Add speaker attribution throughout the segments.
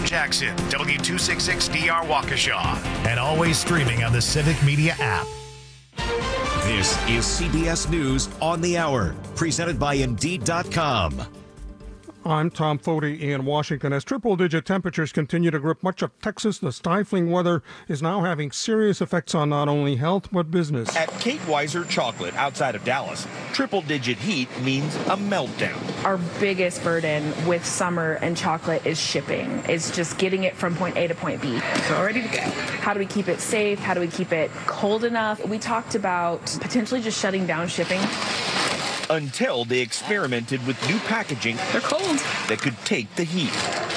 Speaker 1: Jackson, W266DR Waukesha, and always streaming on the Civic Media app. This is CBS News on the Hour, presented by Indeed.com.
Speaker 2: I'm Tom Foti in Washington. As triple-digit temperatures continue to grip much of Texas, the stifling weather is now having serious effects on not only health but business.
Speaker 3: At Kate Weiser Chocolate outside of Dallas, triple-digit heat means a meltdown.
Speaker 4: Our biggest burden with summer and chocolate is shipping. It's just getting it from point A to point B.
Speaker 5: It's all ready to go.
Speaker 4: How do we keep it safe? How do we keep it cold enough? We talked about potentially just shutting down shipping.
Speaker 3: Until they experimented with new packaging.
Speaker 5: They're cold.
Speaker 3: That could take the heat.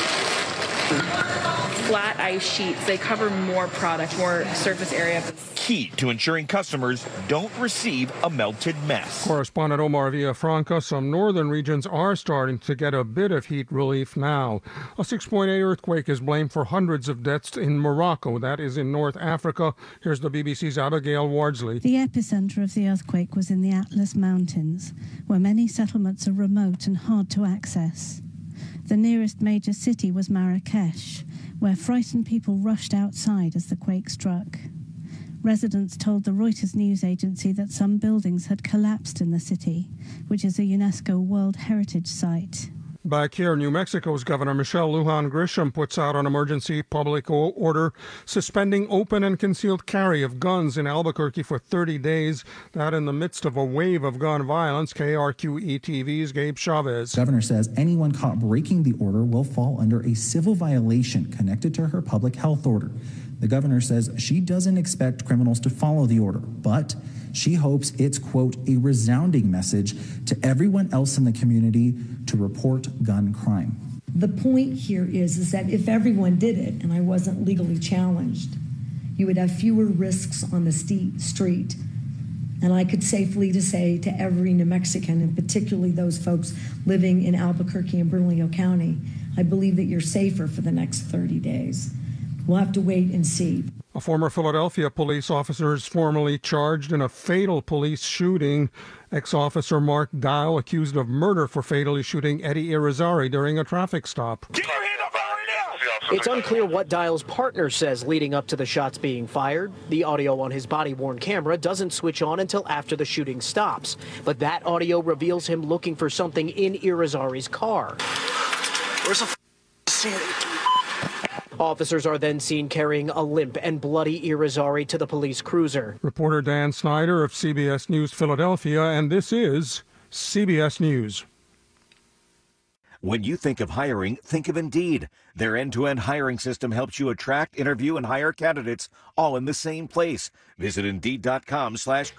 Speaker 4: Flat ice sheets, they cover more product, more surface area.
Speaker 3: Key to ensuring customers don't receive a melted mess.
Speaker 2: Correspondent Omar Villafranca, some northern regions are starting to get a bit of heat relief now. A 6.8 earthquake is blamed for hundreds of deaths in Morocco. That is in North Africa. Here's the BBC's Abigail Wardsley.
Speaker 6: The epicenter of the earthquake was in the Atlas Mountains, where many settlements are remote and hard to access. The nearest major city was Marrakesh, where frightened people rushed outside as the quake struck. Residents told the Reuters news agency that some buildings had collapsed in the city, which is a UNESCO World Heritage Site.
Speaker 2: Back here, New Mexico's Governor Michelle Lujan Grisham puts out an emergency public order suspending open and concealed carry of guns in Albuquerque for 30 days. That in the midst of a wave of gun violence. KRQE-TV's Gabe Chavez.
Speaker 7: Governor says anyone caught breaking the order will fall under a civil violation connected to her public health order. The governor says she doesn't expect criminals to follow the order, but she hopes it's, quote, a resounding message to everyone else in the community to report gun crime.
Speaker 8: The point here is that if everyone did it and I wasn't legally challenged, you would have fewer risks on the street. And I could safely say to every New Mexican, and particularly those folks living in Albuquerque and Bernalillo County, I believe that you're safer for the next 30 days. We'll have to wait and see.
Speaker 2: A former Philadelphia police officer is formally charged in a fatal police shooting. Ex-officer Mark Dial accused of murder for fatally shooting Eddie Irizarry during a traffic stop.
Speaker 3: Get your hand up right now!
Speaker 9: It's unclear what Dial's partner says leading up to the shots being fired. The audio on his body-worn camera doesn't switch on until after the shooting stops. But that audio reveals him looking for something in Irizarry's car.
Speaker 5: Where's the Sandy?
Speaker 9: Officers are then seen carrying a limp and bloody Irizarry to the police cruiser.
Speaker 2: Reporter Dan Snyder of CBS News Philadelphia, and this is CBS News.
Speaker 1: When you think of hiring, think of Indeed. Their end-to-end hiring system helps you attract, interview, and hire candidates all in the same place. Visit Indeed.com/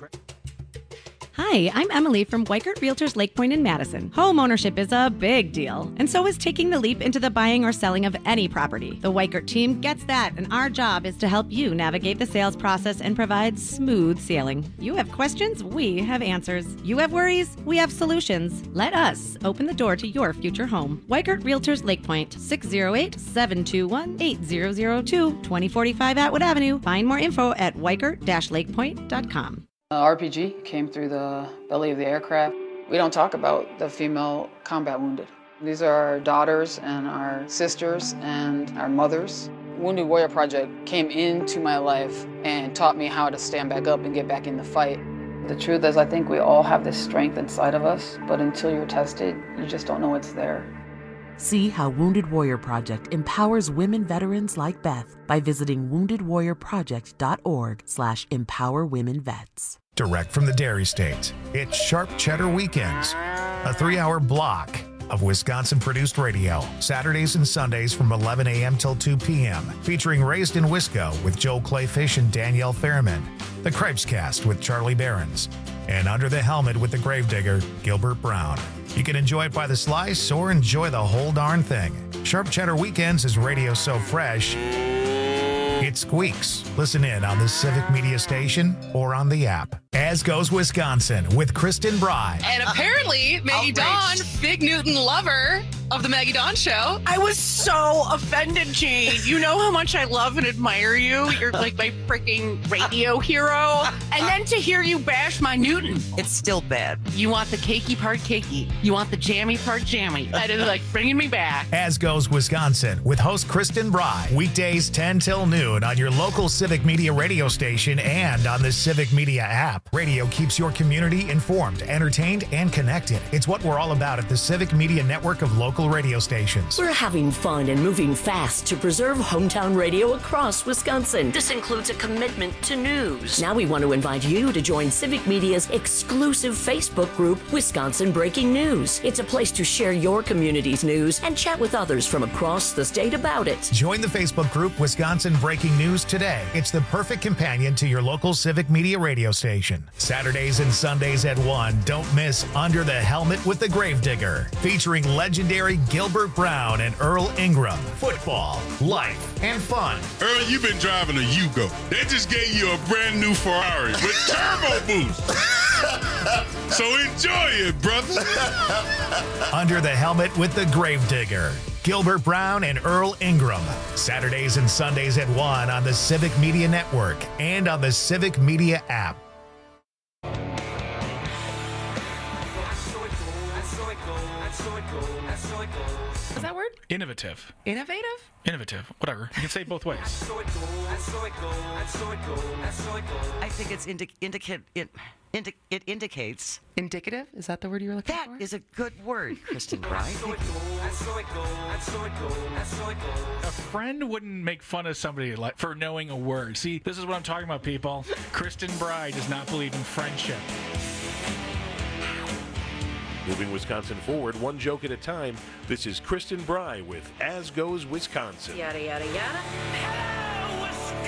Speaker 10: Hi, I'm Emily from Weikert Realtors Lake Point in Madison. Home ownership is a big deal, and so is taking the leap into the buying or selling of any property. The Weikert team gets that, and our job is to help you navigate the sales process and provide smooth sailing. You have questions, we have answers. You have worries, we have solutions. Let us open the door to your future home. Weikert Realtors Lake Point, 608-721-8002, 2045 Atwood Avenue. Find more info at weikert-lakepoint.com.
Speaker 11: RPG came through the belly of the aircraft. We don't talk about the female combat wounded. These are our daughters and our sisters and our mothers. Wounded Warrior Project came into my life and taught me how to stand back up and get back in the fight. The truth is, I think we all have this strength inside of us, but until you're tested, you just don't know it's there.
Speaker 12: See how Wounded Warrior Project empowers women veterans like Beth by visiting woundedwarriorproject.org/empowerwomenvets.
Speaker 1: Direct from the Dairy State, it's Sharp Cheddar Weekends, a 3-hour block of Wisconsin-produced radio, Saturdays and Sundays from 11 a.m. till 2 p.m., featuring Raised in Wisco with Joel Clayfish and Danielle Fairman, The Cripescast with Charlie Behrens, and Under the Helmet with the Gravedigger, Gilbert Brown. You can enjoy it by the slice or enjoy the whole darn thing. Sharp Cheddar Weekends is radio so fresh, it squeaks. Listen in on the Civic Media Station or on the app. As Goes Wisconsin with Kristen Bry.
Speaker 5: And apparently, Maggie Dawn, Fig Newton lover, of the Maggie Dawn Show. I was so offended, Jane. You know how much I love and admire you. You're like my freaking radio hero. And then to hear you bash my Newton. It's still bad. You want the cakey part cakey. You want the jammy part jammy. That is like bringing me back.
Speaker 1: As Goes Wisconsin with host Kristen Bry. Weekdays 10 till noon on your local Civic Media radio station and on the Civic Media app. Radio keeps your community informed, entertained, and connected. It's what we're all about at the Civic Media network of local radio stations.
Speaker 13: We're having fun and moving fast to preserve hometown radio across Wisconsin. This includes a commitment to news. Now we want to invite you to join Civic Media's exclusive Facebook group, Wisconsin Breaking News. It's a place to share your community's news and chat with others from across the state about it.
Speaker 1: Join the Facebook group Wisconsin Breaking News today. It's the perfect companion to your local Civic Media radio station. Saturdays and Sundays at 1. Don't miss Under the Helmet with the Gravedigger, featuring legendary Gilbert Brown and Earl Ingram. Football, life, and fun.
Speaker 14: Earl, you've been driving a Yugo. They just gave you a brand new Ferrari with turbo boost. So enjoy it, brother.
Speaker 1: Under the Helmet with the Gravedigger. Gilbert Brown and Earl Ingram. Saturdays and Sundays at 1 on the Civic Media Network and on the Civic Media app.
Speaker 5: Is that word?
Speaker 15: Innovative.
Speaker 5: Innovative?
Speaker 15: Innovative. Whatever. You can say it both ways.
Speaker 16: I think it's it indicates.
Speaker 5: Indicative? Is that the word you were looking for?
Speaker 16: That is a good word, Kristen Bry.
Speaker 15: A friend wouldn't make fun of somebody like for knowing a word. See, this is what I'm talking about, people. Kristen Bry does not believe in friendship.
Speaker 17: Moving Wisconsin forward, one joke at a time. This is Kristen Bry with As Goes Wisconsin.
Speaker 13: Yada, yada, yada.
Speaker 18: Hello,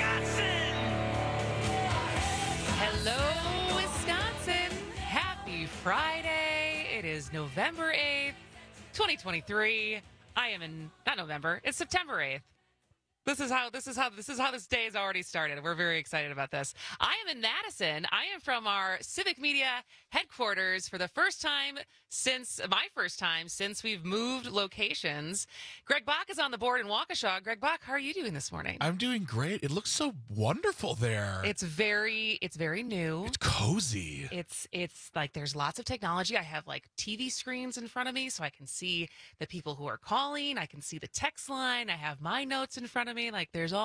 Speaker 18: Wisconsin. Happy Friday. It is November 8th, 2023. Not November. It's September 8th. This is how this day has already started. We're very excited about this. I am in Madison. I am from our Civic Media headquarters for the my first time since we've moved locations. Greg Bach is on the board in Waukesha. Greg Bach, how are you doing this morning?
Speaker 19: I'm doing great. It looks so wonderful there.
Speaker 18: It's very new.
Speaker 19: It's cozy.
Speaker 18: It's like there's lots of technology. I have like TV screens in front of me so I can see the people who are calling. I can see the text line. I have my notes in front of me. Like it's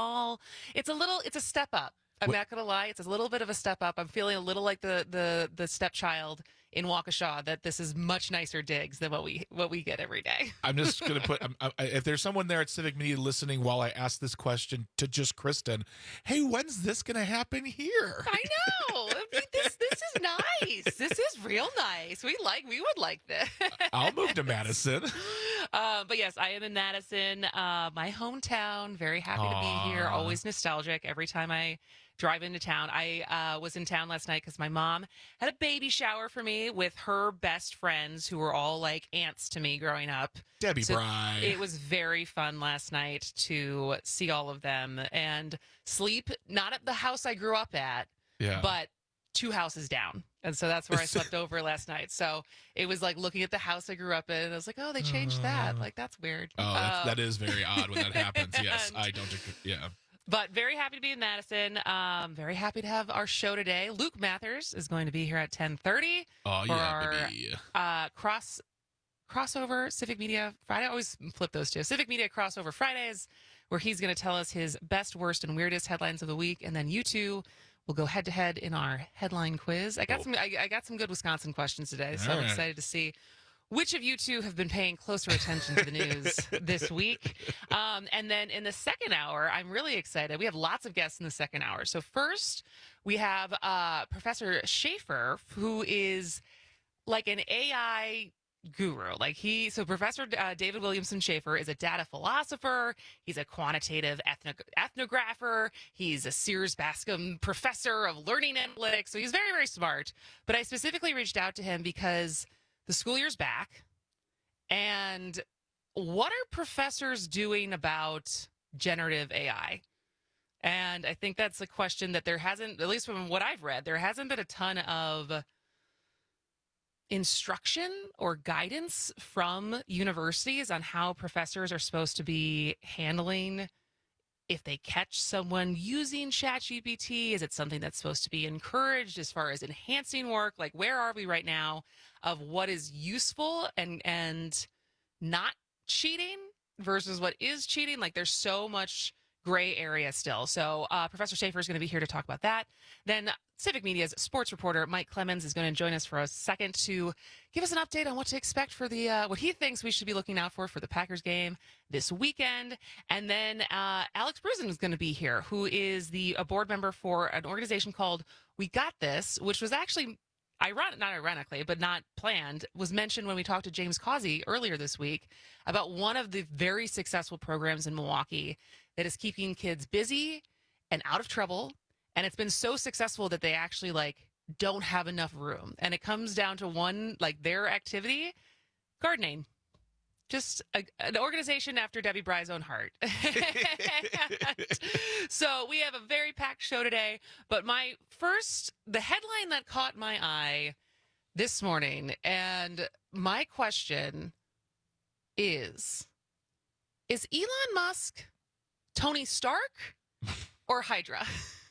Speaker 18: a step up. I'm not going to lie. It's a little bit of a step up. I'm feeling a little like the stepchild in Waukesha, that this is much nicer digs than what we get every day.
Speaker 19: I'm just going to put, if there's someone there at Civic Media listening while I ask this question to just Kristen, hey, when's this going to happen here?
Speaker 18: I know. This is nice. This is real nice. We would like this.
Speaker 19: I'll move to Madison.
Speaker 18: But yes, I am in Madison, my hometown. Very happy to be here. Always nostalgic every time I drive into town. I was in town last night because my mom had a baby shower for me with her best friends who were all like aunts to me growing up.
Speaker 19: Debbie Bry.
Speaker 18: It was very fun last night to see all of them and sleep, not at the house I grew up at, but 2 houses down. And so that's where I slept over last night. So it was like looking at the house I grew up in, and I was like, oh, they changed that. Like, that's weird.
Speaker 19: Oh, that is very odd when that happens. Yes, I don't agree. Yeah.
Speaker 18: But very happy to be in Madison. Very happy to have our show today. Luke Mathers is going to be here at 10:30 for our crossover Civic Media Friday. I always flip those two. Civic Media Crossover Fridays, where he's going to tell us his best, worst, and weirdest headlines of the week. And then you two will go head to head in our headline quiz. I got some good Wisconsin questions today, so I'm excited to see which of you two have been paying closer attention to the news this week. And then in the second hour, I'm really excited. We have lots of guests in the second hour. So first, we have Professor Schaefer, who is like an AI guru. So Professor David Williamson Schaefer is a data philosopher. He's a quantitative ethnographer. He's a Sears Bascom professor of learning analytics. So he's very, very smart. But I specifically reached out to him because the school year's back, and what are professors doing about generative AI? And I think that's a question that there hasn't, at least from what I've read, there hasn't been a ton of instruction or guidance from universities on how professors are supposed to be handling if they catch someone using ChatGPT? Is it something that's supposed to be encouraged as far as enhancing work? Like, where are we right now of what is useful and not cheating versus what is cheating? Like, there's so much gray area still. So Professor Schaefer is going to be here to talk about that. Then Civic Media's sports reporter Mike Clemens is going to join us for a second to give us an update on what to expect for the what he thinks we should be looking out for the Packers game this weekend. And then Alex Brusen is going to be here, who is a board member for an organization called We Got This, which was actually not ironically, but not planned, was mentioned when we talked to James Causey earlier this week about one of the very successful programs in Milwaukee that is keeping kids busy and out of trouble. And it's been so successful that they actually don't have enough room. And it comes down to their activity, gardening. Just an organization after Debbie Bry's own heart. So we have a very packed show today. But the headline that caught my eye this morning, and my question is Elon Musk Tony Stark or Hydra?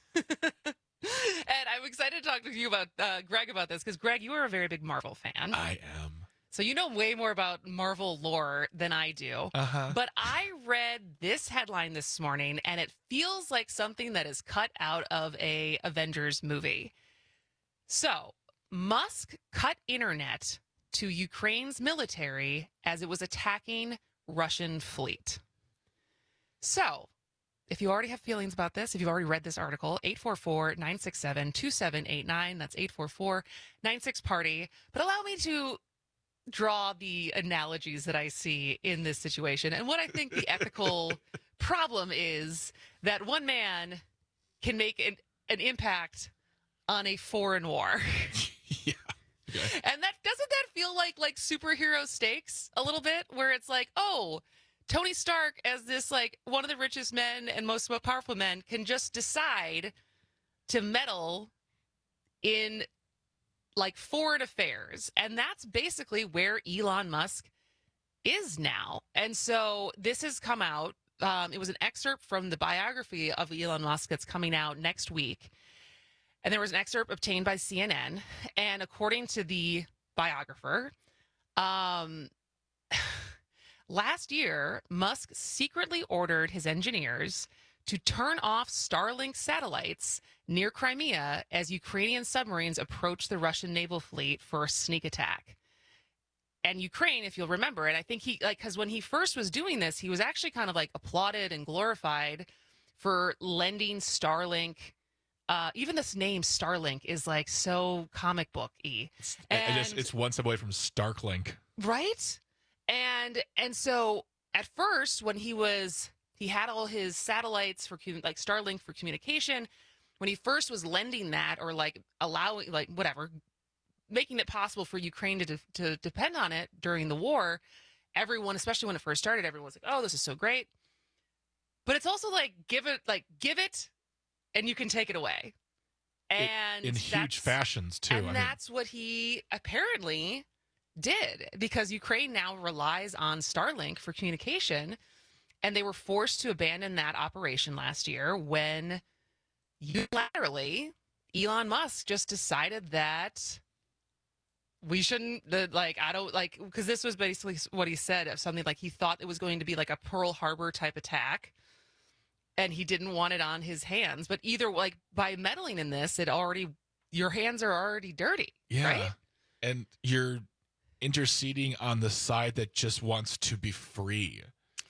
Speaker 18: And I'm excited to talk to you about Greg about this, because Greg, you are a very big Marvel fan.
Speaker 19: I am.
Speaker 18: So you know way more about Marvel lore than I do.
Speaker 19: Uh-huh.
Speaker 18: But I read this headline this morning, and it feels like something that is cut out of a Avengers movie. So Musk cut internet to Ukraine's military as it was attacking Russian fleet. So if you already have feelings about this, if you've already read this article, 844-967-2789. That's 844-96-PARTY. But allow me to draw the analogies that I see in this situation. And what I think the ethical problem is that one man can make an impact on a foreign war.
Speaker 19: Yeah. Okay.
Speaker 18: And doesn't that feel like superhero stakes a little bit, where it's like, oh, Tony Stark, as this one of the richest men and most powerful men, can just decide to meddle in foreign affairs. And that's basically where Elon Musk is now. And so this has come out. It was an excerpt from the biography of Elon Musk that's coming out next week. And there was an excerpt obtained by CNN. And according to the biographer, last year, Musk secretly ordered his engineers to turn off Starlink satellites near Crimea as Ukrainian submarines approached the Russian naval fleet for a sneak attack. And Ukraine, if you'll remember, and I think because when he first was doing this, he was actually kind of applauded and glorified for lending Starlink. Even this name Starlink is so comic book-y.
Speaker 19: It's one step away from Starklink.
Speaker 18: Right? And so at first, when he had all his satellites for Starlink for communication, when he first was lending that or allowing making it possible for Ukraine to depend on it during the war, everyone, especially when it first started, everyone was like, oh, this is so great. But it's also give it and you can take it away. And
Speaker 19: in huge fashions too.
Speaker 18: And that's what he apparently did, because Ukraine now relies on Starlink for communication, and they were forced to abandon that operation last year when unilaterally Elon Musk just decided that we shouldn't because this was basically what he said of something he thought it was going to be a Pearl Harbor type attack, and he didn't want it on his hands. But either by meddling in this, your hands are already dirty.
Speaker 19: Yeah.
Speaker 18: Right?
Speaker 19: And you're interceding on the side that just wants to be free.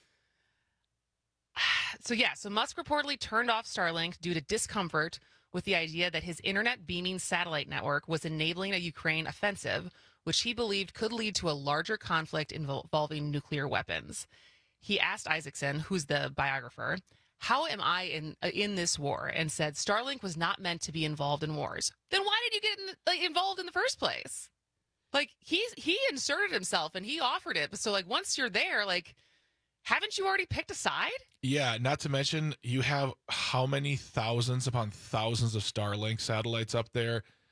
Speaker 18: So Musk reportedly turned off Starlink due to discomfort with the idea that his internet beaming satellite network was enabling a Ukraine offensive, which he believed could lead to a larger conflict involving nuclear weapons. He asked Isaacson, who's the biographer, how am I in this war? And said Starlink was not meant to be involved in wars. Then why did you get involved in the first place? He inserted himself and he offered it. So once you're there, haven't you already picked a side?
Speaker 19: Yeah, not to mention you have how many thousands upon thousands of Starlink satellites up there.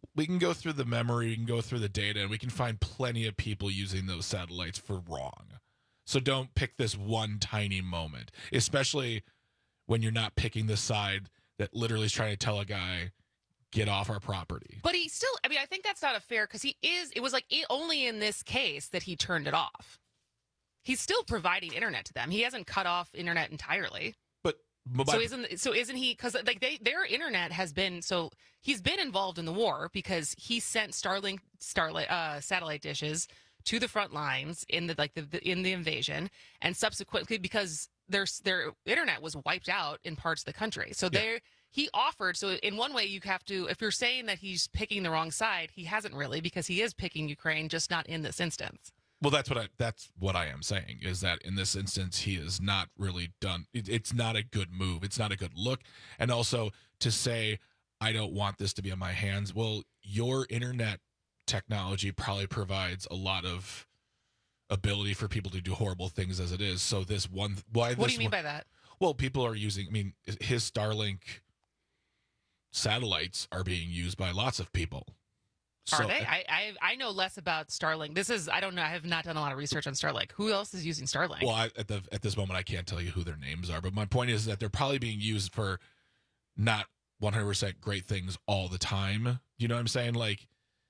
Speaker 19: we can go through the memory, we can go through the data, and we can find plenty of people using those satellites for wrong. So don't pick this one tiny moment, especially when you're not picking the side that literally is trying to tell a guy, get off our property.
Speaker 18: But he still, I mean, I think that's not a fair, because it was like only in this case that he turned it off. He's still providing internet to them. He hasn't cut off internet entirely. So isn't he? Because like their internet has been, so he's been involved in the war because he sent Starlink satellite dishes to the front lines in the invasion, and subsequently because their internet was wiped out in parts of the country. So he offered. So in one way, you have to, if you're saying that he's picking the wrong side, he hasn't really, because he is picking Ukraine, just not in this instance.
Speaker 19: Well, that's what I am saying, is that in this instance, he has not really done, it's not a good move. It's not a good look. And also to say, I don't want this to be in my hands. Well, your internet technology probably provides a lot of ability for people to do horrible things as it is. So this one, what do
Speaker 18: you mean by that?
Speaker 19: Well, people are using, I mean, his Starlink satellites are being used by lots of people.
Speaker 18: Are they? I know less about Starlink. I don't know. I have not done a lot of research on Starlink. Who else is using Starlink?
Speaker 19: Well, at this moment, I can't tell you who their names are. But my point is that they're probably being used for not 100% great things all the time. You know what I'm saying? Like,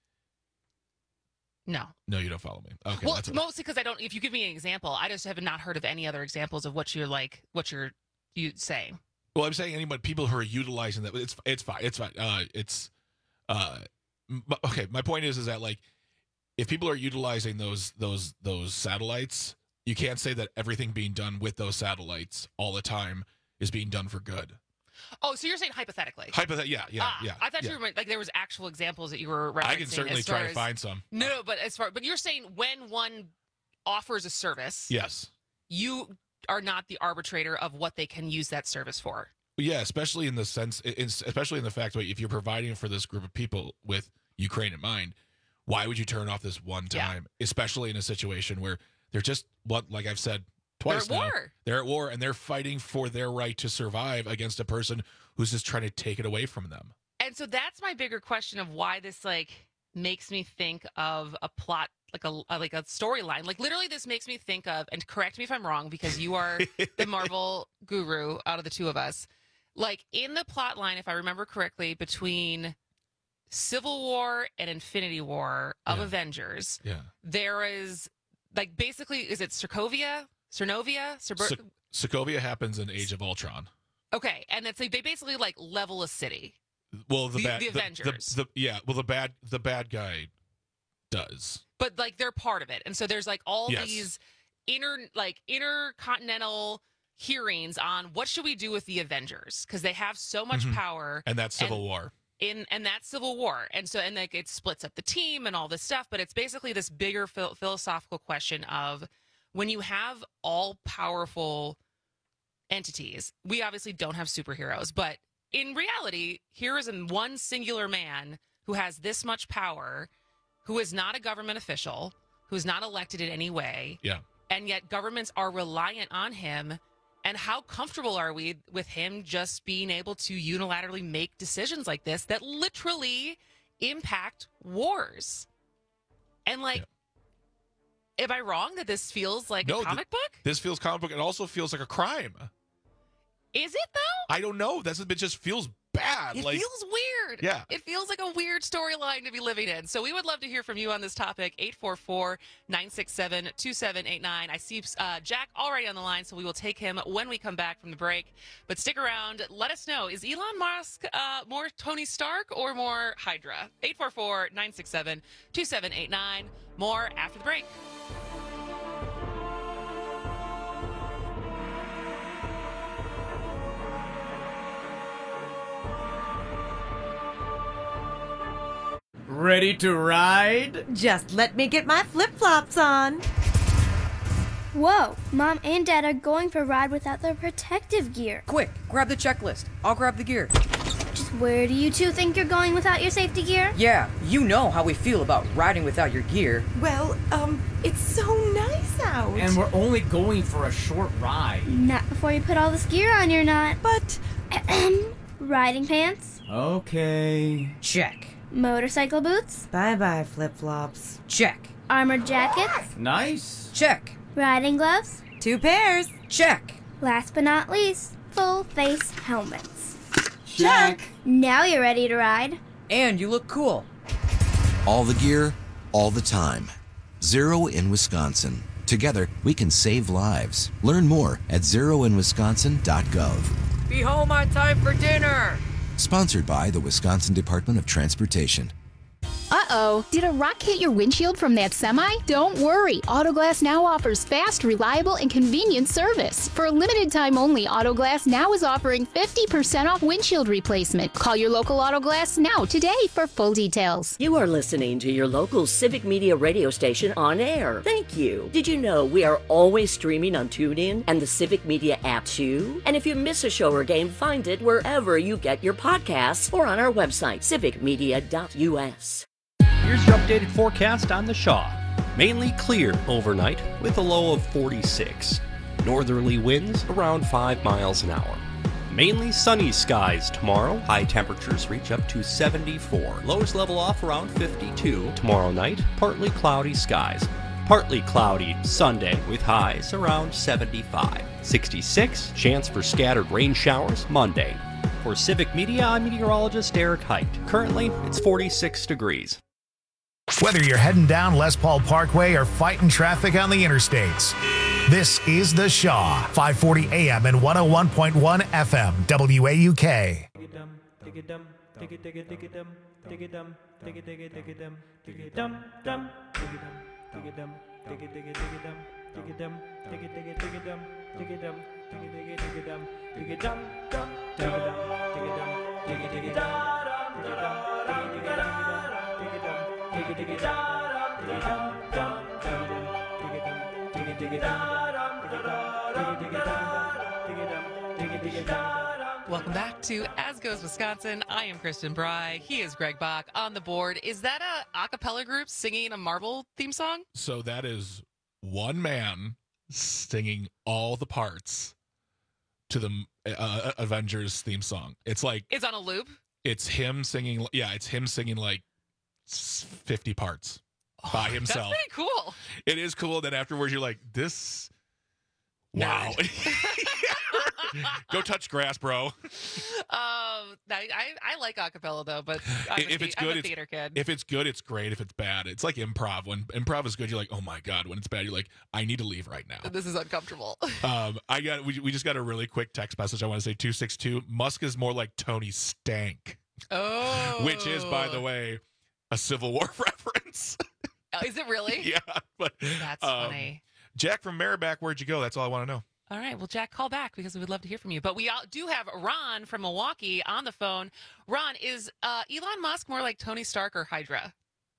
Speaker 18: no,
Speaker 19: you don't follow me. Okay.
Speaker 18: Well, mostly because I don't. If you give me an example, I just have not heard of any other examples of what you're saying.
Speaker 19: Well, I'm saying people who are utilizing that. It's fine. Okay, my point is that, like, if people are utilizing those satellites, you can't say that everything being done with those satellites all the time is being done for good.
Speaker 18: Oh, so you're saying hypothetically?
Speaker 19: Yeah.
Speaker 18: I thought you were like there was actual examples that you were referencing.
Speaker 19: I can certainly try to find some.
Speaker 18: No, but but you're saying when one offers a service,
Speaker 19: yes,
Speaker 18: you are not the arbitrator of what they can use that service for.
Speaker 19: Yeah, especially in the sense, especially in the fact that if you're providing for this group of people with Ukraine in mind, why would you turn off this one time? Yeah. Especially in a situation where they're just, like I've said twice now, they're at war and they're fighting for their right to survive against a person who's just trying to take it away from them.
Speaker 18: And so that's my bigger question of why this makes me think of a plot, like a storyline. Like literally, this makes me think of, and correct me if I'm wrong, because you are the Marvel guru out of the two of us. Like in the plot line, if I remember correctly, between Civil War and Infinity War of Avengers, there is basically, is it Sokovia?
Speaker 19: Sokovia happens in Age of Ultron.
Speaker 18: Okay, and it's they basically level a city.
Speaker 19: Well, the
Speaker 18: Avengers.
Speaker 19: The bad guy does.
Speaker 18: But they're part of it, and so there's all these intercontinental hearings on what should we do with the Avengers, because they have so much power,
Speaker 19: and that's Civil War.
Speaker 18: And that's Civil War, and so it splits up the team and all this stuff. But it's basically this bigger philosophical question of when you have all powerful entities. We obviously don't have superheroes, but in reality, here is one singular man who has this much power, who is not a government official, who is not elected in any way, and yet governments are reliant on him. And how comfortable are we with him just being able to unilaterally make decisions like this that literally impact wars? And am I wrong that this feels like a comic book?
Speaker 19: This feels comic book. It also feels like a crime.
Speaker 18: Is it though?
Speaker 19: I don't know. It just feels bad.
Speaker 18: It feels weird.
Speaker 19: Yeah.
Speaker 18: It feels like a weird storyline to be living in. So we would love to hear from you on this topic. 844-967-2789. I see Jack already on the line, so we will take him when we come back from the break. But stick around. Let us know. Is Elon Musk more Tony Stark or more Hydra? 844-967-2789. More after the break.
Speaker 20: Ready to ride?
Speaker 21: Just let me get my flip-flops on.
Speaker 22: Whoa, Mom and Dad are going for a ride without their protective gear.
Speaker 23: Quick, grab the checklist. I'll grab the gear.
Speaker 22: Just where do you two think you're going without your safety gear?
Speaker 23: Yeah, you know how we feel about riding without your gear.
Speaker 21: Well, it's so nice out.
Speaker 20: And we're only going for a short ride.
Speaker 22: Not before you put all this gear on, you're not.
Speaker 21: But...
Speaker 22: Riding pants?
Speaker 20: Okay.
Speaker 23: Check.
Speaker 22: Motorcycle boots?
Speaker 21: Bye-bye, flip-flops.
Speaker 23: Check.
Speaker 22: Armored jackets?
Speaker 20: Nice.
Speaker 23: Check.
Speaker 22: Riding gloves?
Speaker 21: 2 pairs.
Speaker 23: Check.
Speaker 22: Last but not least, full face helmets.
Speaker 20: Check.
Speaker 22: Now you're ready to ride.
Speaker 23: And you look cool.
Speaker 4: All the gear, all the time. Zero in Wisconsin. Together, we can save lives. Learn more at zeroinwisconsin.gov.
Speaker 23: Be home on time for dinner.
Speaker 4: Sponsored by the Wisconsin Department of Transportation.
Speaker 6: Uh-oh, did a rock hit your windshield from that semi? Don't worry, Autoglass Now offers fast, reliable, and convenient service. For a limited time only, Autoglass Now is offering 50% off windshield replacement. Call your local Autoglass Now today for full details.
Speaker 13: You are listening to your local Civic Media radio station on air. Thank you. Did you know we are always streaming on TuneIn and the Civic Media app too? And if you miss a show or game, find it wherever you get your podcasts or on our website, civicmedia.us.
Speaker 7: Here's your updated forecast on the Shaw. Mainly clear overnight with a low of 46. Northerly winds around 5 miles an hour. Mainly sunny skies tomorrow. High temperatures reach up to 74. Lows level off around 52. Tomorrow night, partly cloudy skies. Partly cloudy Sunday with highs around 75. 66, chance for scattered rain showers Monday. For Civic Media, I'm meteorologist Eric Height. Currently, it's 46 degrees.
Speaker 1: Whether you're heading down Les Paul Parkway or fighting traffic on the interstates, this is The Shaw, 540 AM and 101.1 FM, WAUK.
Speaker 18: Welcome back to As Goes Wisconsin. I am Kristen Bry. He is Greg Bach on the board. Is that a cappella group singing a Marvel theme song?
Speaker 19: So that is one man singing all the parts to the Avengers theme song. It's like
Speaker 18: It's on a loop.
Speaker 19: It's him singing. Yeah, it's him singing like 50 parts by himself.
Speaker 18: That's pretty cool.
Speaker 19: It is cool. Then afterwards, you're like, this. Wow. Go touch grass, bro.
Speaker 18: I like acapella though, but
Speaker 19: if it's good,
Speaker 18: I'm a theater kid.
Speaker 19: If it's good, it's great. If it's bad, it's like improv. When improv is good, you're like, oh my god. When it's bad, you're like, I need to leave right now.
Speaker 18: This is uncomfortable.
Speaker 19: We just got a really quick text message. I want to say 262. Musk is more like Tony Stank.
Speaker 18: Oh,
Speaker 19: which is, by the way, a Civil War reference.
Speaker 18: Is it really?
Speaker 19: Yeah, but
Speaker 18: that's funny.
Speaker 19: Jack from Merrimack, where'd you go? That's all I want to know.
Speaker 18: All right. Well, Jack, call back because we would love to hear from you. But we do have Ron from Milwaukee on the phone. Ron, is Elon Musk more like Tony Stark or Hydra?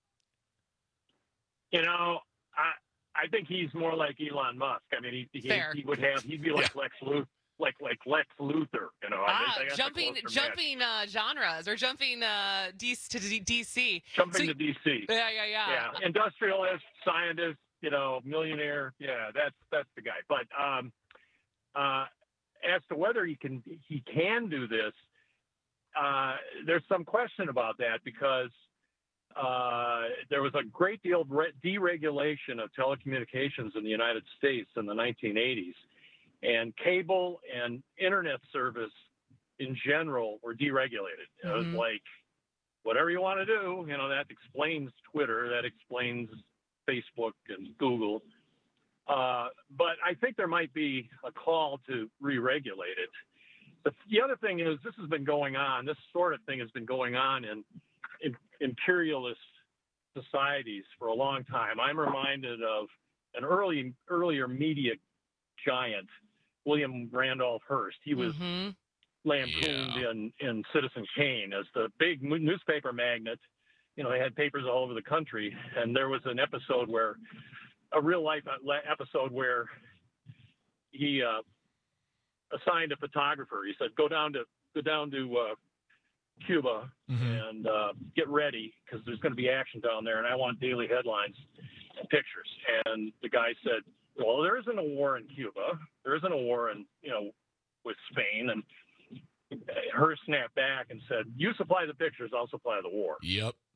Speaker 24: You know, I think he's more like Elon Musk. I mean, he'd be like Lex Luthor. Like Lex Luthor, you know.
Speaker 18: Jumping genres or jumping to DC.
Speaker 24: Jumping to DC.
Speaker 18: Yeah.
Speaker 24: Industrialist, scientist, you know, millionaire. Yeah, that's the guy. But as to whether he can do this, there's some question about that because there was a great deal of deregulation of telecommunications in the United States in the 1980s. And cable and internet service in general were deregulated. Mm-hmm. It was like, whatever you want to do, you know, that explains Twitter, that explains Facebook and Google. But I think there might be a call to re-regulate it. The other thing is, this has been going on, this sort of thing has been going on in imperialist societies for a long time. I'm reminded of an earlier media giant, William Randolph Hearst. He was lampooned in Citizen Kane as the big newspaper magnate. You know, they had papers all over the country, and there was an episode where, a real life episode where he assigned a photographer. He said, go down to Cuba and get ready because there's going to be action down there, and I want daily headlines and pictures. And the guy said, well, there isn't a war in Cuba. There isn't a war with Spain. And Hearst snapped back and said, you supply the pictures, I'll supply the war.
Speaker 19: Yep.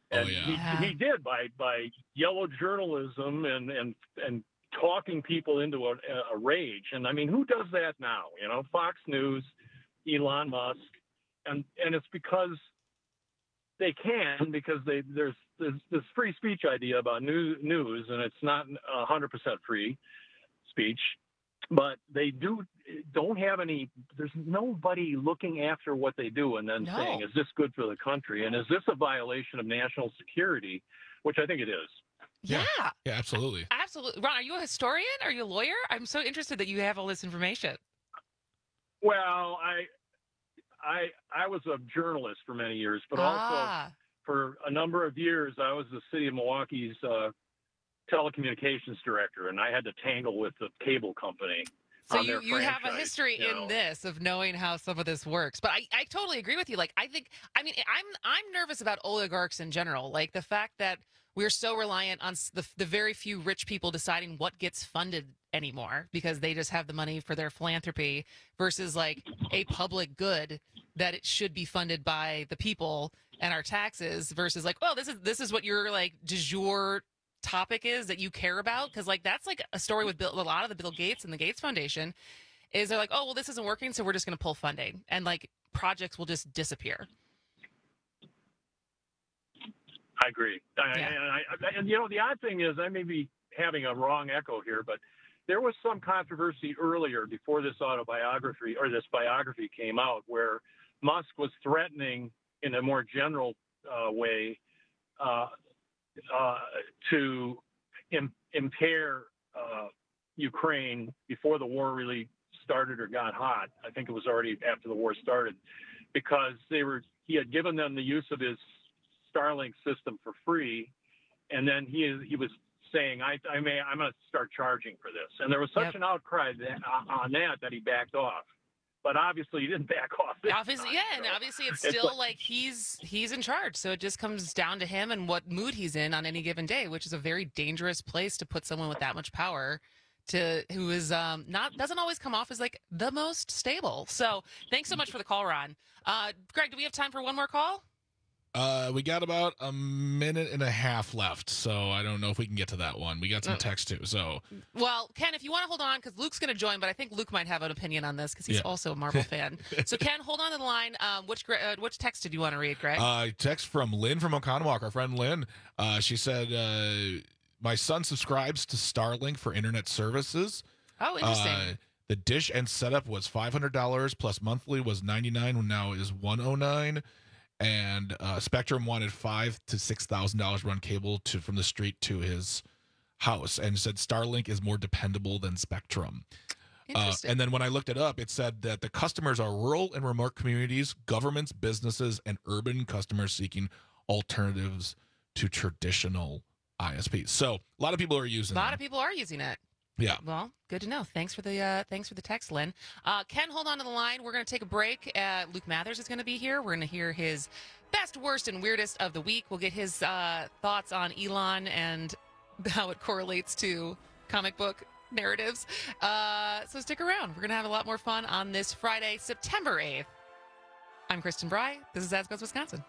Speaker 24: And he did by yellow journalism and talking people into a rage. And I mean, who does that now? You know, Fox News, Elon Musk, and it's because they can, because there's this free speech idea about news, and it's not 100% free speech, but they don't have any. There's nobody looking after what they do and then saying, is this good for the country, and is this a violation of national security, which I think it is.
Speaker 18: Yeah,
Speaker 19: absolutely.
Speaker 18: Absolutely. Ron, are you a historian? Are you a lawyer? I'm so interested that you have all this information.
Speaker 24: Well, I was a journalist for many years, but also for a number of years, I was the city of Milwaukee's telecommunications director, and I had to tangle with the cable company.
Speaker 18: So you have a history in this of knowing how some of this works. But I totally agree with you. Like, I'm nervous about oligarchs in general. Like the fact that we're so reliant on the very few rich people deciding what gets funded anymore because they just have the money for their philanthropy versus like a public good that it should be funded by the people and our taxes versus like, well, this is what your like du jour topic is that you care about. Because like that's like a story with a lot of the Bill Gates and the Gates Foundation is they're like, oh, well, this isn't working, so we're just going to pull funding and like projects will just disappear.
Speaker 24: I agree. And, you know, the odd thing is I may be having a wrong echo here, but there was some controversy earlier before this autobiography or this biography came out where Musk was threatening in a more general way to impair Ukraine before the war really started or got hot. I think it was already after the war started because he had given them the use of his Starlink system for free, and then he was saying, I'm going to start charging for this. And there was such an outcry on that he backed off. But obviously he didn't back off.
Speaker 18: Obviously, and obviously it's still like he's in charge. So it just comes down to him and what mood he's in on any given day, which is a very dangerous place to put someone with that much power who is doesn't always come off as like the most stable. So thanks so much for the call, Ron. Greg, do we have time for one more call?
Speaker 19: We got about a minute and a half left, so I don't know if we can get to that one. We got some text too, so.
Speaker 18: Well, Ken, if you want to hold on, because Luke's going to join, but I think Luke might have an opinion on this because he's also a Marvel fan. So, Ken, hold on to the line. Which text did you want to read, Greg?
Speaker 19: Text from Lynn from Oconomowoc, our friend Lynn. She said, my son subscribes to Starlink for internet services.
Speaker 18: Oh, interesting.
Speaker 19: The dish and setup was $500 plus monthly was $99, now is $109. And Spectrum wanted $5,000 to $6,000 run cable from the street to his house, and said Starlink is more dependable than Spectrum. And then when I looked it up, it said that the customers are rural and remote communities, governments, businesses, and urban customers seeking alternatives to traditional ISPs. So a lot of people are using it.
Speaker 18: A lot of people are using it.
Speaker 19: Yeah.
Speaker 18: Well, good to know. Thanks for the text, Lynn. Ken, hold on to the line. We're going to take a break. Luke Mathers is going to be here. We're going to hear his best, worst, and weirdest of the week. We'll get his thoughts on Elon and how it correlates to comic book narratives. So stick around. We're going to have a lot more fun on this Friday, September 8th. I'm Kristen Bry. This is As Goes Wisconsin.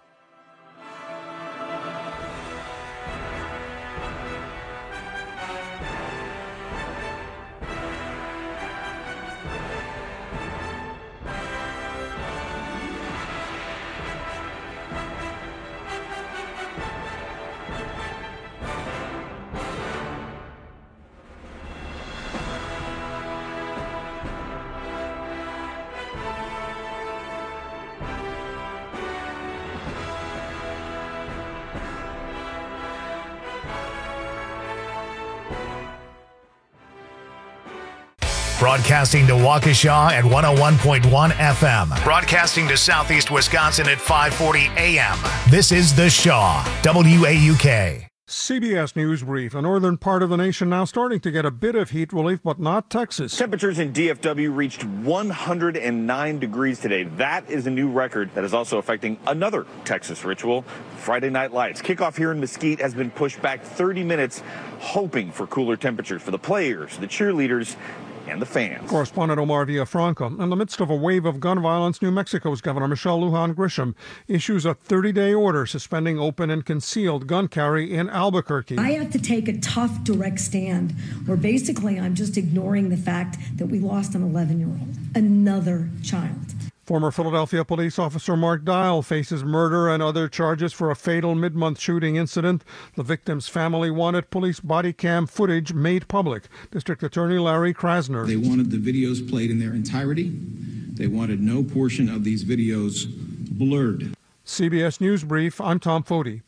Speaker 1: Broadcasting to Waukesha at 101.1 FM. Broadcasting to Southeast Wisconsin at 540 AM. This is The Shaw, WAUK.
Speaker 2: CBS News Brief. A northern part of the nation now starting to get a bit of heat relief, but not Texas.
Speaker 3: Temperatures in DFW reached 109 degrees today. That is a new record that is also affecting another Texas ritual, Friday Night Lights. Kickoff here in Mesquite has been pushed back 30 minutes, hoping for cooler temperatures for the players, the cheerleaders, and the fans.
Speaker 2: Correspondent Omar Villafranca. In the midst of a wave of gun violence, New Mexico's Governor Michelle Lujan Grisham issues a 30-day order suspending open and concealed gun carry in Albuquerque.
Speaker 8: I have to take a tough, direct stand where basically I'm just ignoring the fact that we lost an 11-year-old, another child.
Speaker 2: Former Philadelphia police officer Mark Dial faces murder and other charges for a fatal mid-month shooting incident. The victim's family wanted police body cam footage made public. District Attorney Larry Krasner.
Speaker 9: They wanted the videos played in their entirety. They wanted no portion of these videos blurred.
Speaker 2: CBS News Brief, I'm Tom Foti.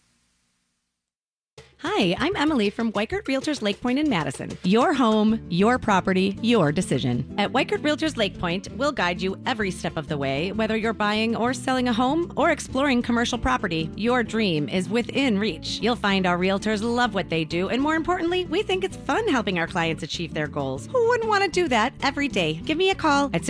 Speaker 10: Hi, I'm Emily from Weichert Realtors Lake Point in Madison. Your home, your property, your decision. At Weichert Realtors Lake Point, we'll guide you every step of the way. Whether you're buying or selling a home or exploring commercial property, your dream is within reach. You'll find our realtors love what they do, and more importantly, we think it's fun helping our clients achieve their goals. Who wouldn't want to do that every day? Give me a call at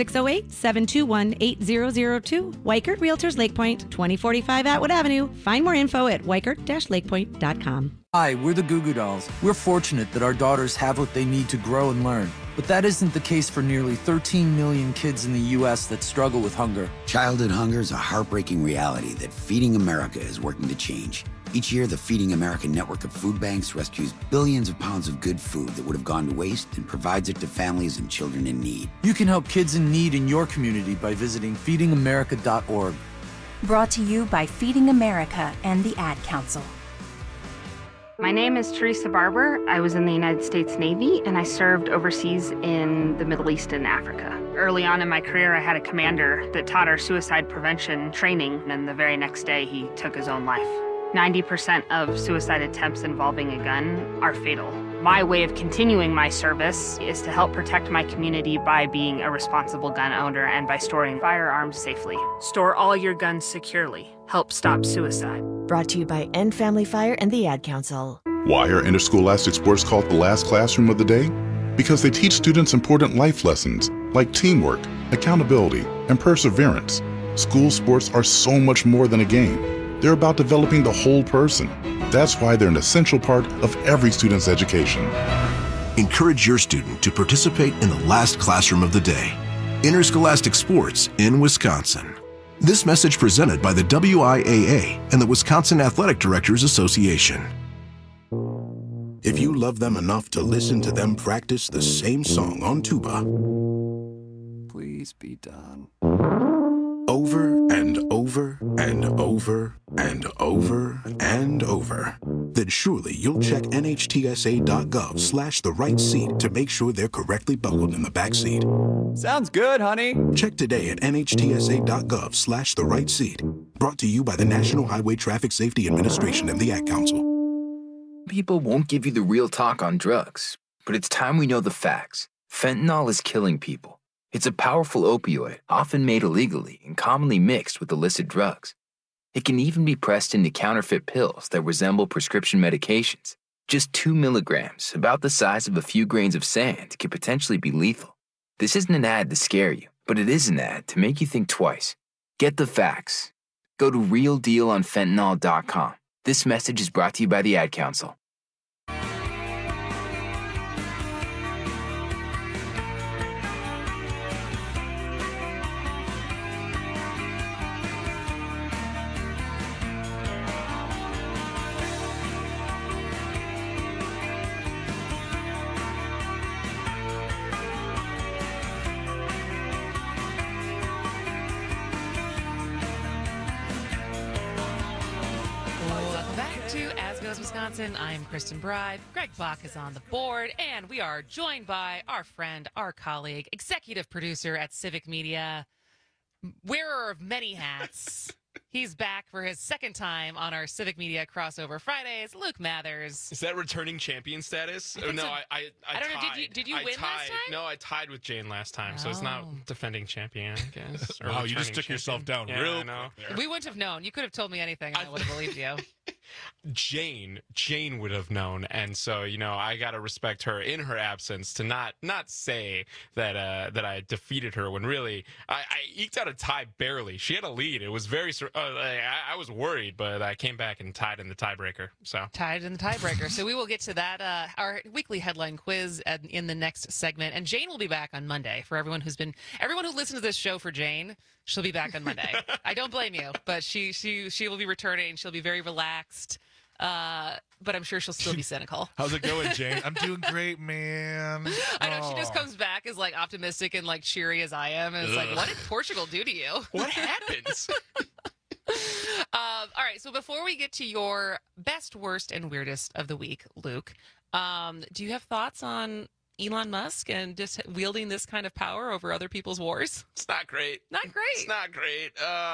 Speaker 10: 608-721-8002. Weichert Realtors Lake Point, 2045 Atwood Avenue. Find more info at weichert-lakepoint.com.
Speaker 11: Hi, we're the Goo Goo Dolls. We're fortunate that our daughters have what they need to grow and learn. But that isn't the case for nearly 13 million kids in the U.S. that struggle with hunger.
Speaker 25: Childhood hunger is a heartbreaking reality that Feeding America is working to change. Each year, the Feeding America network of food banks rescues billions of pounds of good food that would have gone to waste and provides it to families and children in need.
Speaker 11: You can help kids in need in your community by visiting feedingamerica.org.
Speaker 26: Brought to you by Feeding America and the Ad Council.
Speaker 27: My name is Teresa Barber. I was in the United States Navy, and I served overseas in the Middle East and Africa. Early on in my career, I had a commander that taught our suicide prevention training, and the very next day, he took his own life. 90% of suicide attempts involving a gun are fatal. My way of continuing my service is to help protect my community by being a responsible gun owner and by storing firearms safely. Store all your guns securely. Help stop suicide.
Speaker 26: Brought to you by End Family Fire and the Ad Council.
Speaker 28: Why are interscholastic sports called the last classroom of the day? Because they teach students important life lessons like teamwork, accountability, and perseverance. School sports are so much more than a game. They're about developing the whole person. That's why they're an essential part of every student's education.
Speaker 29: Encourage your student to participate in the last classroom of the day. Interscholastic sports in Wisconsin. This message presented by the WIAA and the Wisconsin Athletic Directors Association.
Speaker 30: If you love them enough to listen to them practice the same song on tuba,
Speaker 11: please be done.
Speaker 30: Over and over and over and over and over, then surely you'll check NHTSA.gov/the right seat to make sure they're correctly buckled in the back seat.
Speaker 11: Sounds good, honey.
Speaker 30: Check today at NHTSA.gov/the right seat. Brought to you by the National Highway Traffic Safety Administration and the Ad Council.
Speaker 31: People won't give you the real talk on drugs, but it's time we know the facts. Fentanyl is killing people. It's a powerful opioid, often made illegally and commonly mixed with illicit drugs. It can even be pressed into counterfeit pills that resemble prescription medications. Just 2 milligrams, about the size of a few grains of sand, can potentially be lethal. This isn't an ad to scare you, but it is an ad to make you think twice. Get the facts. Go to realdealonfentanyl.com. This message is brought to you by the Ad Council.
Speaker 18: Wisconsin. I'm Kristen Bride. Greg Bach is on the board, and we are joined by our friend, our colleague, executive producer at Civic Media, wearer of many hats. He's back for his second time on our Civic Media Crossover Fridays. Luke Mathers.
Speaker 32: Is that returning champion status? Oh, no, I
Speaker 18: don't know.
Speaker 32: tied.
Speaker 18: Did you win last time?
Speaker 32: No, I tied with Jane last time, so it's not defending champion, I guess.
Speaker 19: Wow, you just took yourself down real quick there.
Speaker 18: We wouldn't have known. You could have told me anything, and I would have believed you.
Speaker 32: Jane would have known, and so I gotta respect her in her absence to not say that I defeated her when really I eked out a tie barely. She had a lead. It was very I was worried, but I came back and tied in the tiebreaker.
Speaker 18: Tied in the tiebreaker. So we will get to that our weekly headline quiz in the next segment, and Jane will be back on Monday. For everyone who listens to this show for Jane, she'll be back on Monday. I don't blame you, but she will be returning. She'll be very relaxed. But I'm sure she'll still be cynical.
Speaker 19: How's it going, Jane? I'm doing great, man.
Speaker 18: I know, she just comes back as like optimistic and like cheery as I am. And it's like, what did Portugal do to you?
Speaker 32: What happens?
Speaker 18: All right, so before we get to your best, worst, and weirdest of the week, Luke, do you have thoughts on Elon Musk and just wielding this kind of power over other people's wars?
Speaker 32: It's not great.
Speaker 18: Not great.
Speaker 32: It's not great.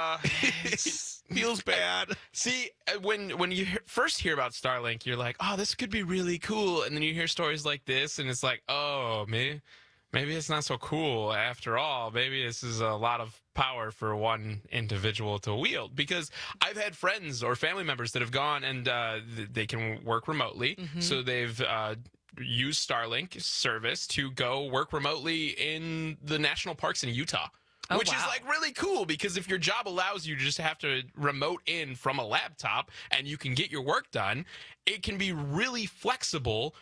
Speaker 32: It feels bad. See, when you first hear about Starlink, you're like, oh, this could be really cool. And then you hear stories like this, and it's like, oh, maybe it's not so cool after all. Maybe this is a lot of power for one individual to wield. Because I've had friends or family members that have gone and they can work remotely. Mm-hmm. So they've use Starlink service to go work remotely in the national parks in Utah, which is like really cool because if your job allows you to just have to remote in from a laptop and you can get your work done, it can be really flexible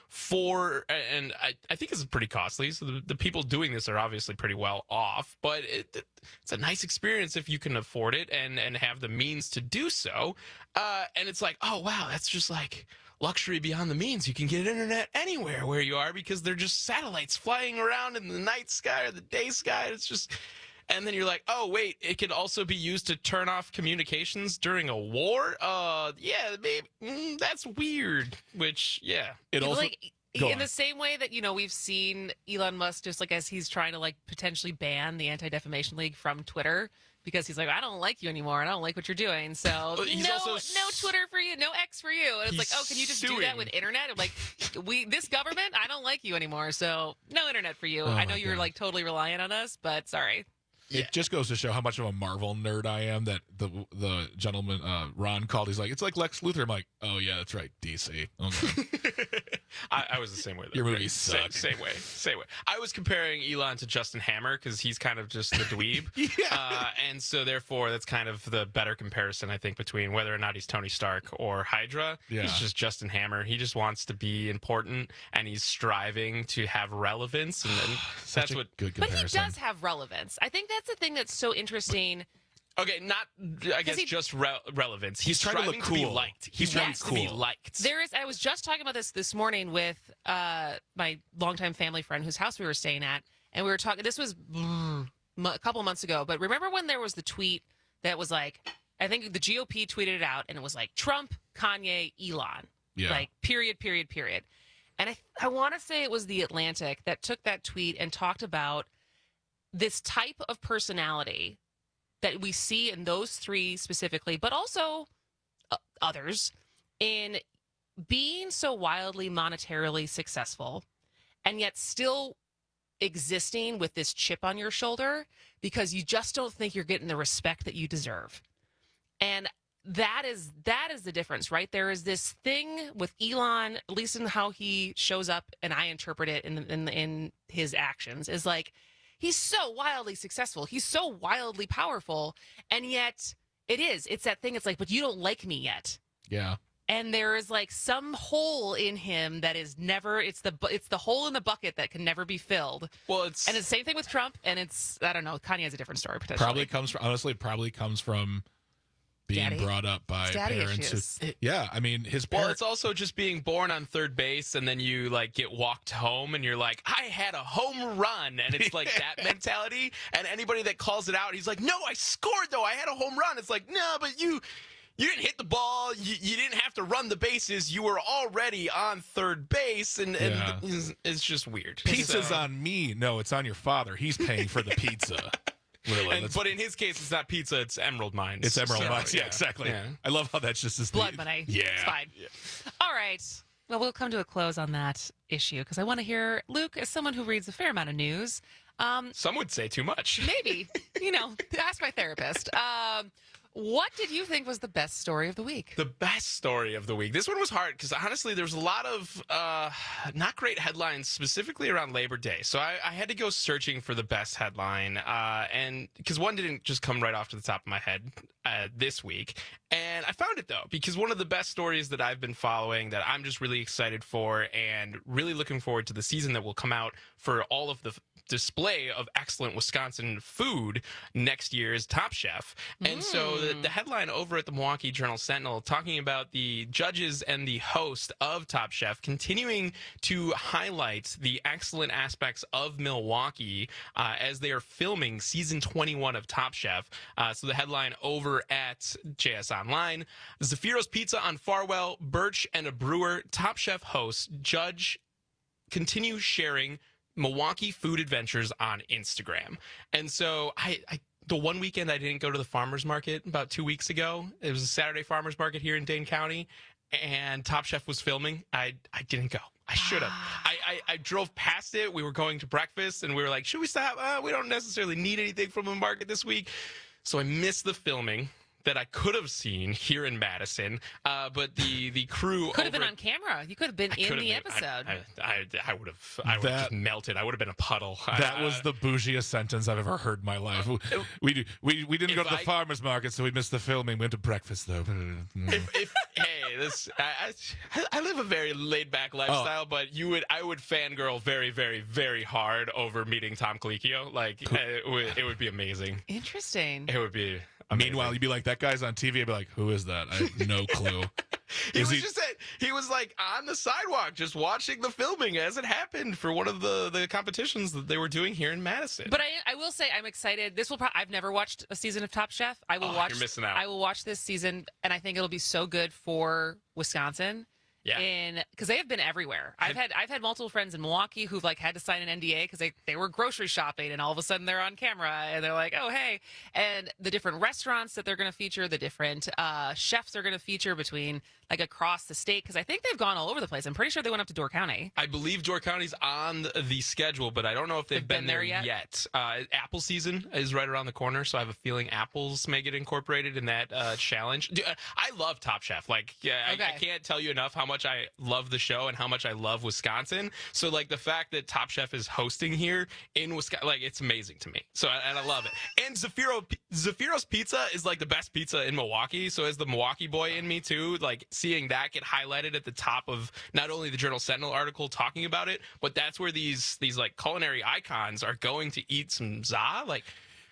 Speaker 32: and I think it's pretty costly. So the people doing this are obviously pretty well off, but it's a nice experience if you can afford it and have the means to do so. And it's like, oh, wow, that's just like luxury beyond the means. You can get internet anywhere where you are because they're just satellites flying around in the night sky or the day sky. It's just, and then you're like, oh wait, it could also be used to turn off communications during a war. Yeah, maybe that's weird. Which, yeah,
Speaker 19: it also.
Speaker 18: In the same way that, we've seen Elon Musk just like as he's trying to like potentially ban the Anti-Defamation League from Twitter because he's like, I don't like you anymore. I don't like what you're doing. So no Twitter for you, no X for you. And it's like, oh, can you just do that with internet? I'm like, this government, I don't like you anymore. So no internet for you. I know you're like totally reliant on us, but sorry.
Speaker 19: It just goes to show how much of a Marvel nerd I am that the gentleman, Ron, called. He's like, it's like Lex Luthor. I'm like, oh, yeah, that's right, DC. Okay.
Speaker 32: I was the same way.
Speaker 19: Your movies suck.
Speaker 32: Same way. I was comparing Elon to Justin Hammer because he's kind of just the dweeb. Yeah. And so, therefore, that's kind of the better comparison, I think, between whether or not he's Tony Stark or Hydra. Yeah. He's just Justin Hammer. He just wants to be important, and he's striving to have relevance. And that's what
Speaker 19: good comparison.
Speaker 18: But he does have relevance. I think that's the thing that's so interesting.
Speaker 32: Okay, not, I guess, just relevance. He's
Speaker 19: trying to look cool.
Speaker 32: To be liked. He's trying to be liked.
Speaker 18: I was just talking about this morning with my longtime family friend whose house we were staying at, and we were talking, this was a couple months ago, but remember when there was the tweet that was like, I think the GOP tweeted it out, and it was like, Trump, Kanye, Elon. Yeah. Like, period. And I want to say it was The Atlantic that took that tweet and talked about this type of personality that we see in those three specifically, but also others, in being so wildly monetarily successful and yet still existing with this chip on your shoulder because you just don't think you're getting the respect that you deserve. And that is the difference, right? There is this thing with Elon, at least in how he shows up, and I interpret it in his actions, is like, he's so wildly successful. He's so wildly powerful. And yet it's that thing. It's like, but you don't like me yet.
Speaker 19: Yeah.
Speaker 18: And there is like some hole in him that is never, it's the hole in the bucket that can never be filled.
Speaker 32: Well,
Speaker 18: and it's the same thing with Trump. And it's, I don't know, Kanye has a different story potentially.
Speaker 19: Probably comes from being brought up by parents. I mean, his parents.
Speaker 32: Well, it's also just being born on third base and then you like get walked home and you're like, I had a home run. And it's like that mentality. And anybody that calls it out, he's like, no, I scored though. I had a home run. It's like, no, but you didn't hit the ball. You didn't have to run the bases. You were already on third base. And it's just weird.
Speaker 19: Pizza's on me. No, it's on your father. He's paying for the pizza.
Speaker 32: Really, but in his case, it's not pizza; it's Emerald Mines.
Speaker 19: It's Emerald Mines. Yeah, exactly. Yeah. I love how that's just this
Speaker 18: blood money.
Speaker 19: Yeah,
Speaker 18: it's fine. Yeah. All right. Well, we'll come to a close on that issue because I want to hear Luke, as someone who reads a fair amount of news.
Speaker 32: Some would say too much.
Speaker 18: Maybe. Ask my therapist. What did you think was the best story of the week?
Speaker 32: The best story of the week. This one was hard because honestly, there was a lot of not great headlines specifically around Labor Day. So I had to go searching for the best headline, and because one didn't just come right off to the top of my head this week. And I found it, though, because one of the best stories that I've been following that I'm just really excited for and really looking forward to the season that will come out for all of the display of excellent Wisconsin food next year is Top Chef. And so the headline over at the Milwaukee Journal-Sentinel talking about the judges and the host of Top Chef continuing to highlight the excellent aspects of Milwaukee as they are filming season 21 of Top Chef. So the headline over at JS Online, Zaffiro's Pizza on Farwell, Birch and a brewer, Top Chef host, judge continue sharing Milwaukee food adventures on Instagram. And so the one weekend I didn't go to the farmer's market about 2 weeks ago, it was a Saturday farmer's market here in Dane County, and Top Chef was filming. I didn't go. I should have. I drove past it. We were going to breakfast, and we were like, should we stop? We don't necessarily need anything from the market this week. So I missed the filming that I could have seen here in Madison, but the crew
Speaker 18: could have been on camera. You could have been in the episode.
Speaker 32: I would have just melted. I would have been a puddle.
Speaker 19: That was the bougiest sentence I've ever heard in my life. We didn't go to the farmer's market, so we missed the filming. We went to breakfast though.
Speaker 32: I live a very laid back lifestyle, but I would fangirl very, very, very hard over meeting Tom Colicchio. Like it would be amazing.
Speaker 18: Interesting.
Speaker 32: It would be. Amazing.
Speaker 19: Meanwhile, you'd be like, that guy's on TV. I'd be like, who is that? I have no clue.
Speaker 32: He was like on the sidewalk just watching the filming as it happened for one of the competitions that they were doing here in Madison.
Speaker 18: But I will say I'm excited. This will I've never watched a season of Top Chef. I will watch.
Speaker 32: You're missing out.
Speaker 18: I will watch this season, and I think it'll be so good for Wisconsin. Yeah, because they have been everywhere. I've had multiple friends in Milwaukee who've like had to sign an NDA because they were grocery shopping, and all of a sudden they're on camera and they're like, oh hey, and the different restaurants that they're going to feature, the different chefs are going to feature between like across the state, because I think they've gone all over the place. I'm pretty sure they went up to Door County.
Speaker 32: I believe Door County's on the schedule, but I don't know if they've been there yet. Apple season is right around the corner, so I have a feeling apples may get incorporated in that challenge. Dude, I love Top Chef. Like, I can't tell you enough how much I love the show and how much I love Wisconsin. So, like, the fact that Top Chef is hosting here in Wisconsin, like, it's amazing to me. So, and I love it. And Zaffiro's Pizza is, like, the best pizza in Milwaukee. So, as the Milwaukee boy in me, too, like, seeing that get highlighted at the top of not only the Journal-Sentinel article talking about it, but that's where these like, culinary icons are going to eat some za. Like,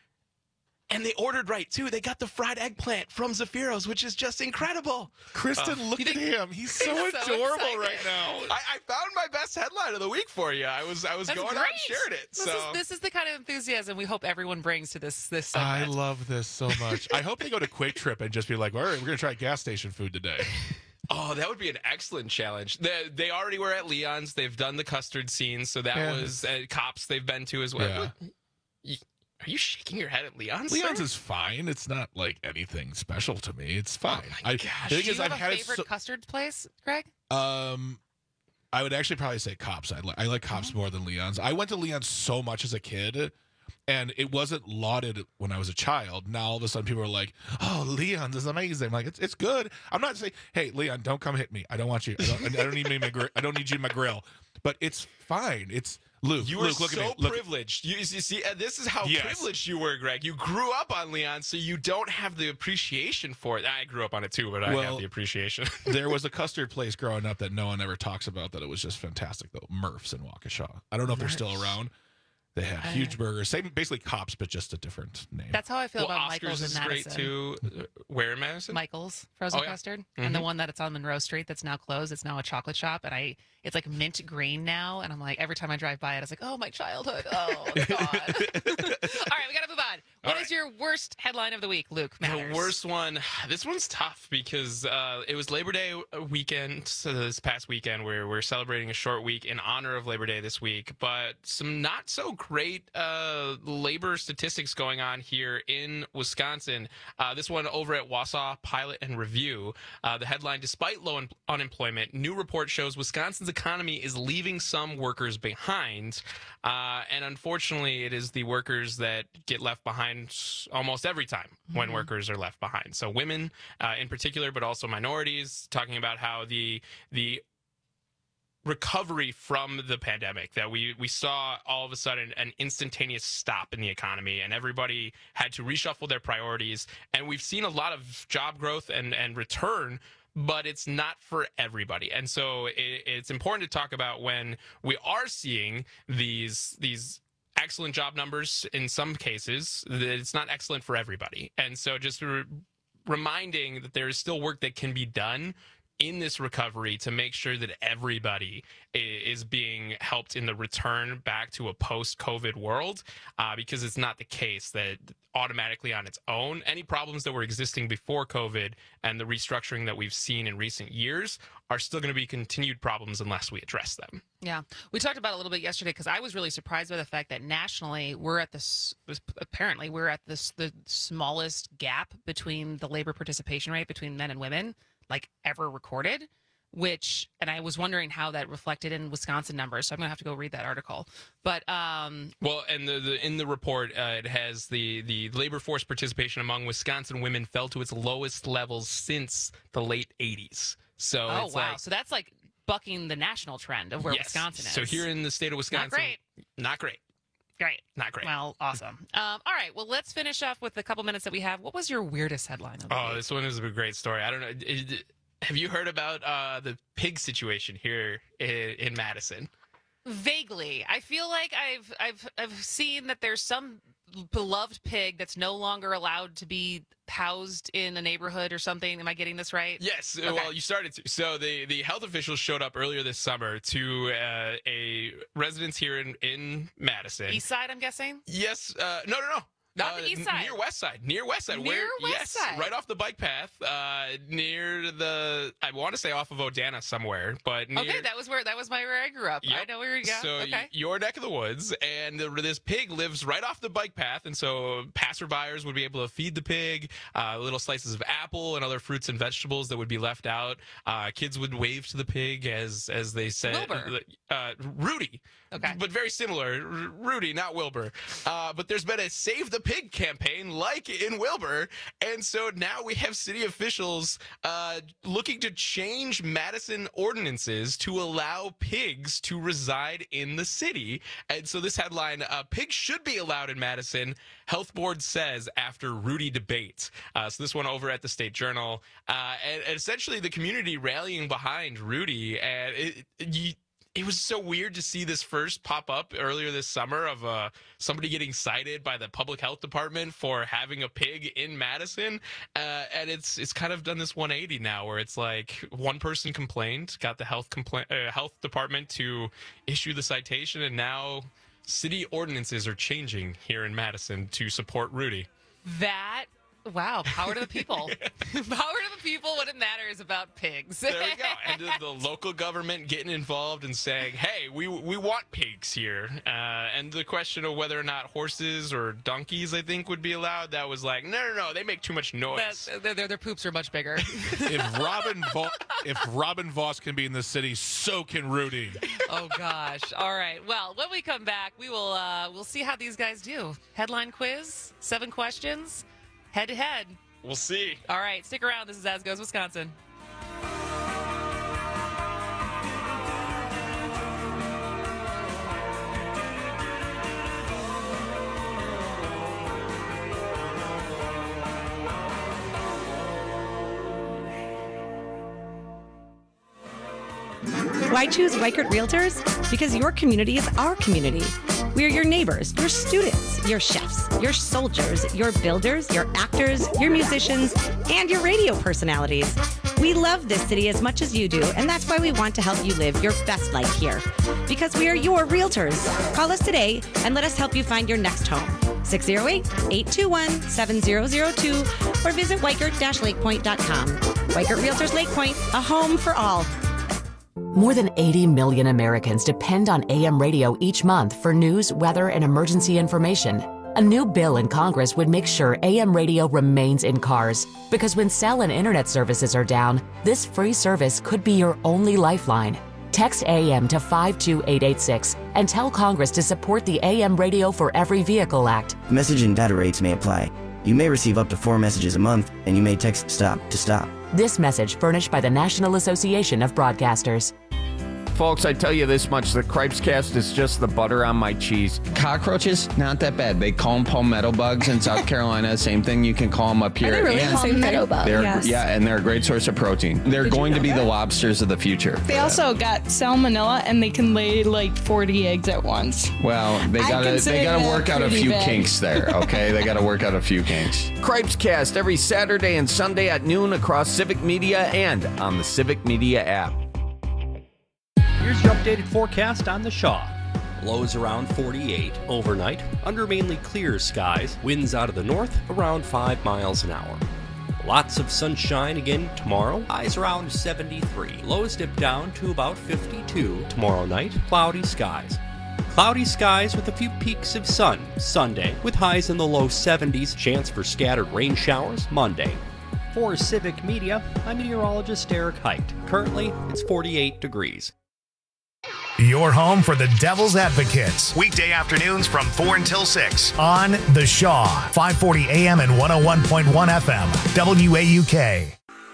Speaker 32: and they ordered right, too. They got the fried eggplant from Zaffiro's, which is just incredible.
Speaker 19: Kristen, look at him. He's so adorable right now.
Speaker 32: I found my best headline of the week for you. I was going out and shared it.
Speaker 18: This is the kind of enthusiasm we hope everyone brings to this segment.
Speaker 19: I love this so much. I hope they go to Quick Trip and just be like, all right, we're going to try gas station food today.
Speaker 32: Oh, that would be an excellent challenge. They already were at Leon's. They've done the custard scenes, so that was Cops they've been to as well. Yeah. Are you shaking your head at Leon's?
Speaker 19: Leon's is fine. It's not like anything special to me. It's fine.
Speaker 18: Oh my gosh. Do you have a favorite custard place, Greg?
Speaker 19: I would actually probably say Cops. I like Cops more than Leon's. I went to Leon's so much as a kid, and it wasn't lauded when I was a child. Now all of a sudden people are like, "Oh, Leon's is amazing." I'm like, it's good. I'm not saying, "Hey, Leon, don't come hit me. I don't want you. I don't need you in my grill." But it's fine. It's Luke.
Speaker 32: You were
Speaker 19: look
Speaker 32: so
Speaker 19: at me.
Speaker 32: privileged. You see, this is how privileged you were, Greg. You grew up on Leon, so you don't have the appreciation for it. I grew up on it too, but I have the appreciation.
Speaker 19: There was a custard place growing up that no one ever talks about that it was just fantastic, though. Murph's in Waukesha. I don't know if they're still around. They had huge burgers. Same, basically Cops, but just a different name.
Speaker 18: That's how I feel about
Speaker 32: Oscars
Speaker 18: Michael's in Madison.
Speaker 32: Is great too. Where in Madison?
Speaker 18: Michael's frozen custard. And the one that it's on Monroe Street that's now closed. It's now a chocolate shop. And it's like mint green now. And I'm like, every time I drive by it, I was like, oh, my childhood. Oh, God. All right, we got to move on. What is your worst headline of the week, Luke Matters?
Speaker 32: The worst one. This one's tough because it was Labor Day weekend. So this past weekend, we're celebrating a short week in honor of Labor Day this week. But some not so great labor statistics going on here in Wisconsin. This one over at Wausau Pilot and Review. The headline, despite low unemployment, new report shows Wisconsin's economy is leaving some workers behind. And unfortunately, it is the workers that get left behind almost every time when workers are left behind. So women in particular, but also minorities, talking about how the recovery from the pandemic, that we saw all of a sudden an instantaneous stop in the economy, and everybody had to reshuffle their priorities. And we've seen a lot of job growth and return, but it's not for everybody. And so it's important to talk about when we are seeing these excellent job numbers in some cases, that it's not excellent for everybody. And so just reminding that there is still work that can be done in this recovery to make sure that everybody is being helped in the return back to a post-COVID world, because it's not the case that automatically on its own, any problems that were existing before COVID and the restructuring that we've seen in recent years are still going to be continued problems unless we address them.
Speaker 18: Yeah. We talked about it a little bit yesterday because I was really surprised by the fact that nationally we're at the smallest gap between the labor participation rate between men and women like ever recorded, and I was wondering how that reflected in Wisconsin numbers. So I'm gonna have to go read that article. But
Speaker 32: well, and in the report, it has the labor force participation among Wisconsin women fell to its lowest levels since the late 80s. So
Speaker 18: oh wow, so that's like bucking the national trend of where Wisconsin is.
Speaker 32: So here in the state of Wisconsin, not great.
Speaker 18: Great.
Speaker 32: Not great.
Speaker 18: Well, awesome. All right. Well, let's finish off with the couple minutes that we have. What was your weirdest headline of the week?
Speaker 32: This one is a great story. I don't know. Have you heard about the pig situation here in Madison?
Speaker 18: Vaguely. I feel like I've seen that there's some beloved pig that's no longer allowed to be housed in a neighborhood or something. Am I getting this right?
Speaker 32: Yes. Okay. Well, you started to. So the health officials showed up earlier this summer to a residence here in Madison.
Speaker 18: East Side, I'm guessing?
Speaker 32: Yes. No.
Speaker 18: Not the east side.
Speaker 32: Near West Side. Near West Side.
Speaker 18: Side.
Speaker 32: Right off the bike path, near the, I want to say off of Odana somewhere, but near.
Speaker 18: Okay, that was where I grew up. Yep. I know where you go.
Speaker 32: So
Speaker 18: okay.
Speaker 32: Your neck of the woods, and this pig lives right off the bike path, and so passerbyers would be able to feed the pig little slices of apple and other fruits and vegetables that would be left out. Kids would wave to the pig as they said.
Speaker 18: Wilbur.
Speaker 32: Rudy.
Speaker 18: Okay.
Speaker 32: But very similar. Rudy, not Wilbur. But there's been a Save the Pig campaign like in Wilbur. And so now we have city officials looking to change Madison ordinances to allow pigs to reside in the city. And so this headline, pigs should be allowed in Madison, Health Board says after Rudy debate. So this one over at the State Journal. And essentially the community rallying behind Rudy. And it was so weird to see this first pop up earlier this summer of somebody getting cited by the public health department for having a pig in Madison. And it's kind of done this 180 now where it's like one person complained, got the health department to issue the citation, and now city ordinances are changing here in Madison to support Rudy.
Speaker 18: Wow, power to the people. Power to the people when it matters about pigs.
Speaker 32: There we go. And the local government getting involved and saying, hey, we want pigs here. And the question of whether or not horses or donkeys, I think, would be allowed, that was like, no, they make too much noise.
Speaker 18: Their poops are much bigger.
Speaker 19: If Robin Voss can be in the city, so can Rudy.
Speaker 18: Oh, gosh. All right. Well, when we come back, we'll see how these guys do. Headline quiz, 7 questions. Head to head.
Speaker 32: We'll see.
Speaker 18: All right, stick around. This is As Goes Wisconsin.
Speaker 10: Why choose Weichert Realtors? Because your community is our community. We're your neighbors, your students, your chefs, your soldiers, your builders, your actors, your musicians, and your radio personalities. We love this city as much as you do, and that's why we want to help you live your best life here. Because we are your realtors. Call us today and let us help you find your next home. 608-821-7002 or visit Weichert-lakepoint.com. Weichert Realtors Lake Point, a home for all.
Speaker 4: More than 80 million Americans depend on AM radio each month for news, weather, and emergency information. A new bill in Congress would make sure AM radio remains in cars, because when cell and internet services are down, this free service could be your only lifeline. Text AM to 52886 and tell Congress to support the AM Radio for Every Vehicle Act.
Speaker 5: Message and data rates may apply. You may receive up to 4 messages a month, and you may text STOP to stop.
Speaker 4: This message furnished by the National Association of Broadcasters.
Speaker 6: Folks, I tell you this much, the Cripescast is just the butter on my cheese.
Speaker 12: Cockroaches, not that bad. They call them palmetto bugs in South Carolina. Same thing, you can call them up here.
Speaker 14: Are they really
Speaker 12: and
Speaker 14: palmetto bugs?
Speaker 12: Yes. Yeah, and they're a great source of protein. They're going to be the lobsters of the future.
Speaker 14: They also got salmonella, and they can lay like 40 eggs at once.
Speaker 12: Well, they gotta work out a few kinks there, okay? They gotta work out a few kinks.
Speaker 6: Cripescast every Saturday and Sunday at noon across Civic Media and on the Civic Media app.
Speaker 7: Here's your updated forecast on the Shaw. Lows around 48 overnight, under mainly clear skies, winds out of the north around 5 miles an hour. Lots of sunshine again tomorrow, highs around 73. Lows dip down to about 52 tomorrow night, cloudy skies. Cloudy skies with a few peaks of sun Sunday, with highs in the low 70s, chance for scattered rain showers Monday. For Civic Media, I'm meteorologist Eric Height. Currently, it's 48 degrees.
Speaker 1: Your home for the Devil's Advocates. Weekday afternoons from 4 until 6 on The Shaw, 540 AM and 101.1 FM, WAUK.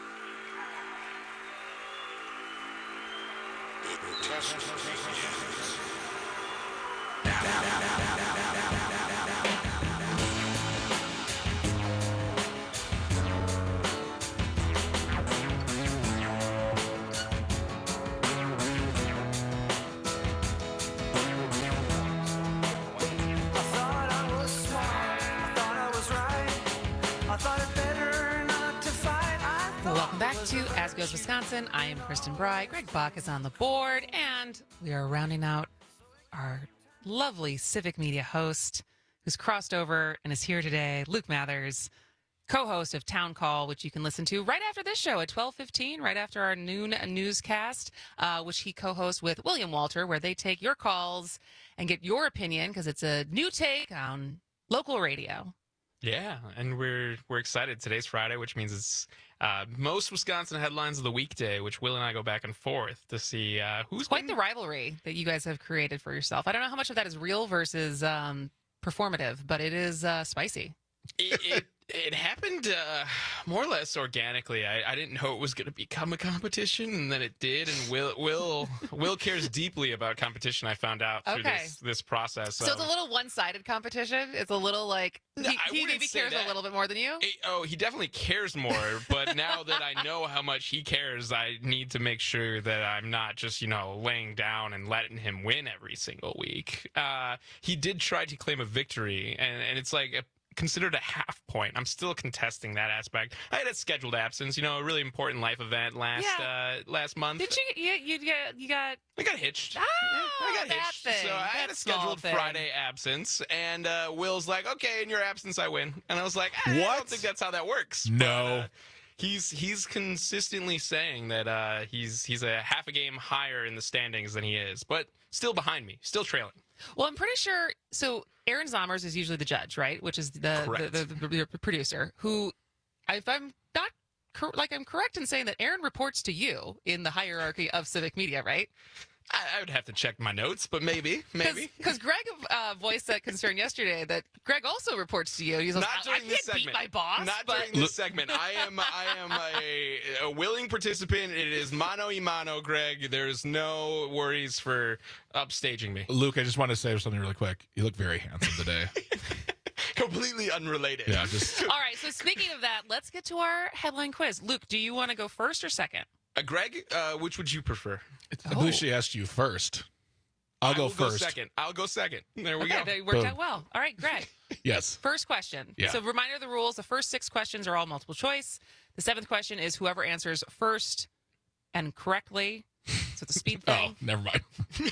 Speaker 18: As Goes Wisconsin, I am Kristen Bry. Greg Bach is on the board, and we are rounding out our lovely Civic Media host who's crossed over and is here today, Luke Mathers, co-host of Town Call, which you can listen to right after this show at 12:15, right after our noon newscast, which he co-hosts with William Walter, where they take your calls and get your opinion, because it's a new take on local radio.
Speaker 32: Yeah, and we're excited. Today's Friday, which means it's most Wisconsin headlines of the weekday, which Will and I go back and forth to see who's
Speaker 18: quite the rivalry that you guys have created for yourself. I don't know how much of that is real versus performative, but it is spicy.
Speaker 32: It happened more or less organically. I didn't know it was going to become a competition, and then it did. And Will cares deeply about competition. I found out through this process.
Speaker 18: So it's a little one-sided competition. It's a little like he maybe cares a little bit more than you.
Speaker 32: He definitely cares more. But now that I know how much he cares, I need to make sure that I'm not just laying down and letting him win every single week. He did try to claim a victory, and it's like considered a half point. I'm still contesting that aspect. I had a scheduled absence, a really important life event last month.
Speaker 18: Did you got?
Speaker 32: I got hitched.
Speaker 18: I
Speaker 32: got hitched.
Speaker 18: Thing.
Speaker 32: So I had a scheduled Friday absence, and Will's like, "Okay, in your absence, I win." And I was like, "I don't think that's how that works."
Speaker 19: No.
Speaker 32: But, he's consistently saying that he's a half a game higher in the standings than he is, but still behind me, still trailing.
Speaker 18: Well, I'm pretty sure. So Aaron Zommers is usually the judge, right? Which is the producer. Who, if I'm not I'm correct in saying that Aaron reports to you in the hierarchy of Civic Media, right?
Speaker 32: I would have to check my notes, but maybe.
Speaker 18: Because Greg voiced that concern yesterday that Greg also reports to you. He's like, I can't beat my boss.
Speaker 32: Not during this segment. I am a willing participant. It is mano y mano, Greg. There's no worries for upstaging me.
Speaker 19: Luke, I just want to say something really quick. You look very handsome today.
Speaker 32: Completely unrelated.
Speaker 19: Yeah, just.
Speaker 18: All right, so speaking of that, let's get to our headline quiz. Luke, do you want to go first or second?
Speaker 32: Greg, which would you prefer?
Speaker 19: I believe she asked you first. I'll go first.
Speaker 32: I'll go second. There we go.
Speaker 18: That worked out well. All right, Greg.
Speaker 19: Yes.
Speaker 18: First question.
Speaker 19: Yeah.
Speaker 18: So reminder of the rules. The first 6 questions are all multiple choice. The 7th question is whoever answers first and correctly. So it's a speed thing.
Speaker 19: Oh, never mind.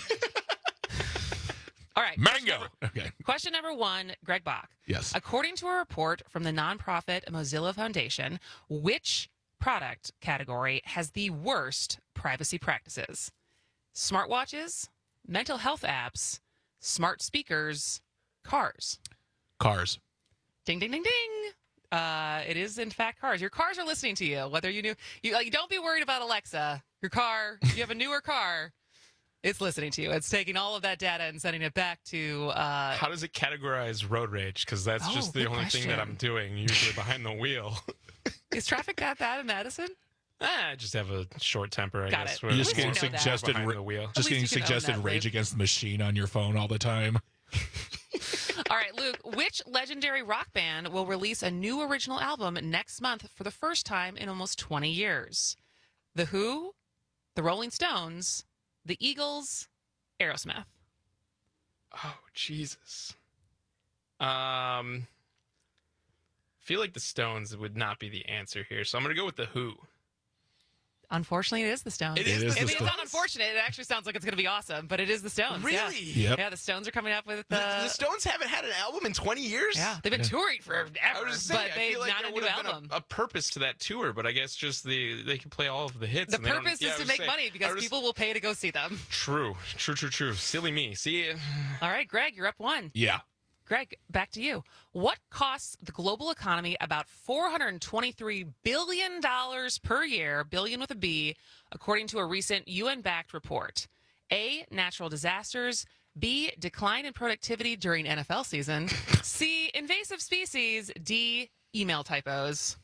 Speaker 18: All right.
Speaker 19: Mango. Okay.
Speaker 18: Question number 1, Greg Bach.
Speaker 19: Yes.
Speaker 18: According to a report from the nonprofit Mozilla Foundation, which product category has the worst privacy practices? smartwatches, mental health apps, smart speakers, cars.
Speaker 19: Cars.
Speaker 18: Ding, ding, ding, ding. It is, in fact, cars. Your cars are listening to you, whether you knew. Don't be worried about Alexa. Your car, you have a newer car, it's listening to you. It's taking all of that data and sending it back to...
Speaker 32: How does it categorize road rage? Because that's just the only thing that I'm doing, usually behind the wheel.
Speaker 18: Is traffic that bad in Madison?
Speaker 32: I just have a short temper, I guess.
Speaker 19: You're just getting suggested, Rage Against the Machine on your phone all the time.
Speaker 18: All right, Luke, which legendary rock band will release a new original album next month for the first time in almost 20 years? The Who, the Rolling Stones, the Eagles, Aerosmith.
Speaker 32: Oh, Jesus. I feel like the Stones would not be the answer here, so I'm going to go with the Who.
Speaker 18: Unfortunately, it is the Stones. It's not unfortunate. It actually sounds like it's going to be awesome, but it is the Stones.
Speaker 32: Really?
Speaker 18: Yeah, yeah, the Stones are coming up with...
Speaker 32: The Stones haven't had an album in 20 years?
Speaker 18: Yeah, they've been touring forever, but they've
Speaker 32: like
Speaker 18: not a new album.
Speaker 32: A purpose to that tour, but I guess just they can play all of the hits.
Speaker 18: The purpose is to make money because people will pay to go see them.
Speaker 32: True. Silly me. See ya.
Speaker 18: All right, Greg, you're up 1.
Speaker 19: Yeah.
Speaker 18: Greg, back to you. What costs the global economy about $423 billion per year, billion with a B, according to a recent UN-backed report? A, natural disasters. B, decline in productivity during NFL season. C, invasive species. D, email typos.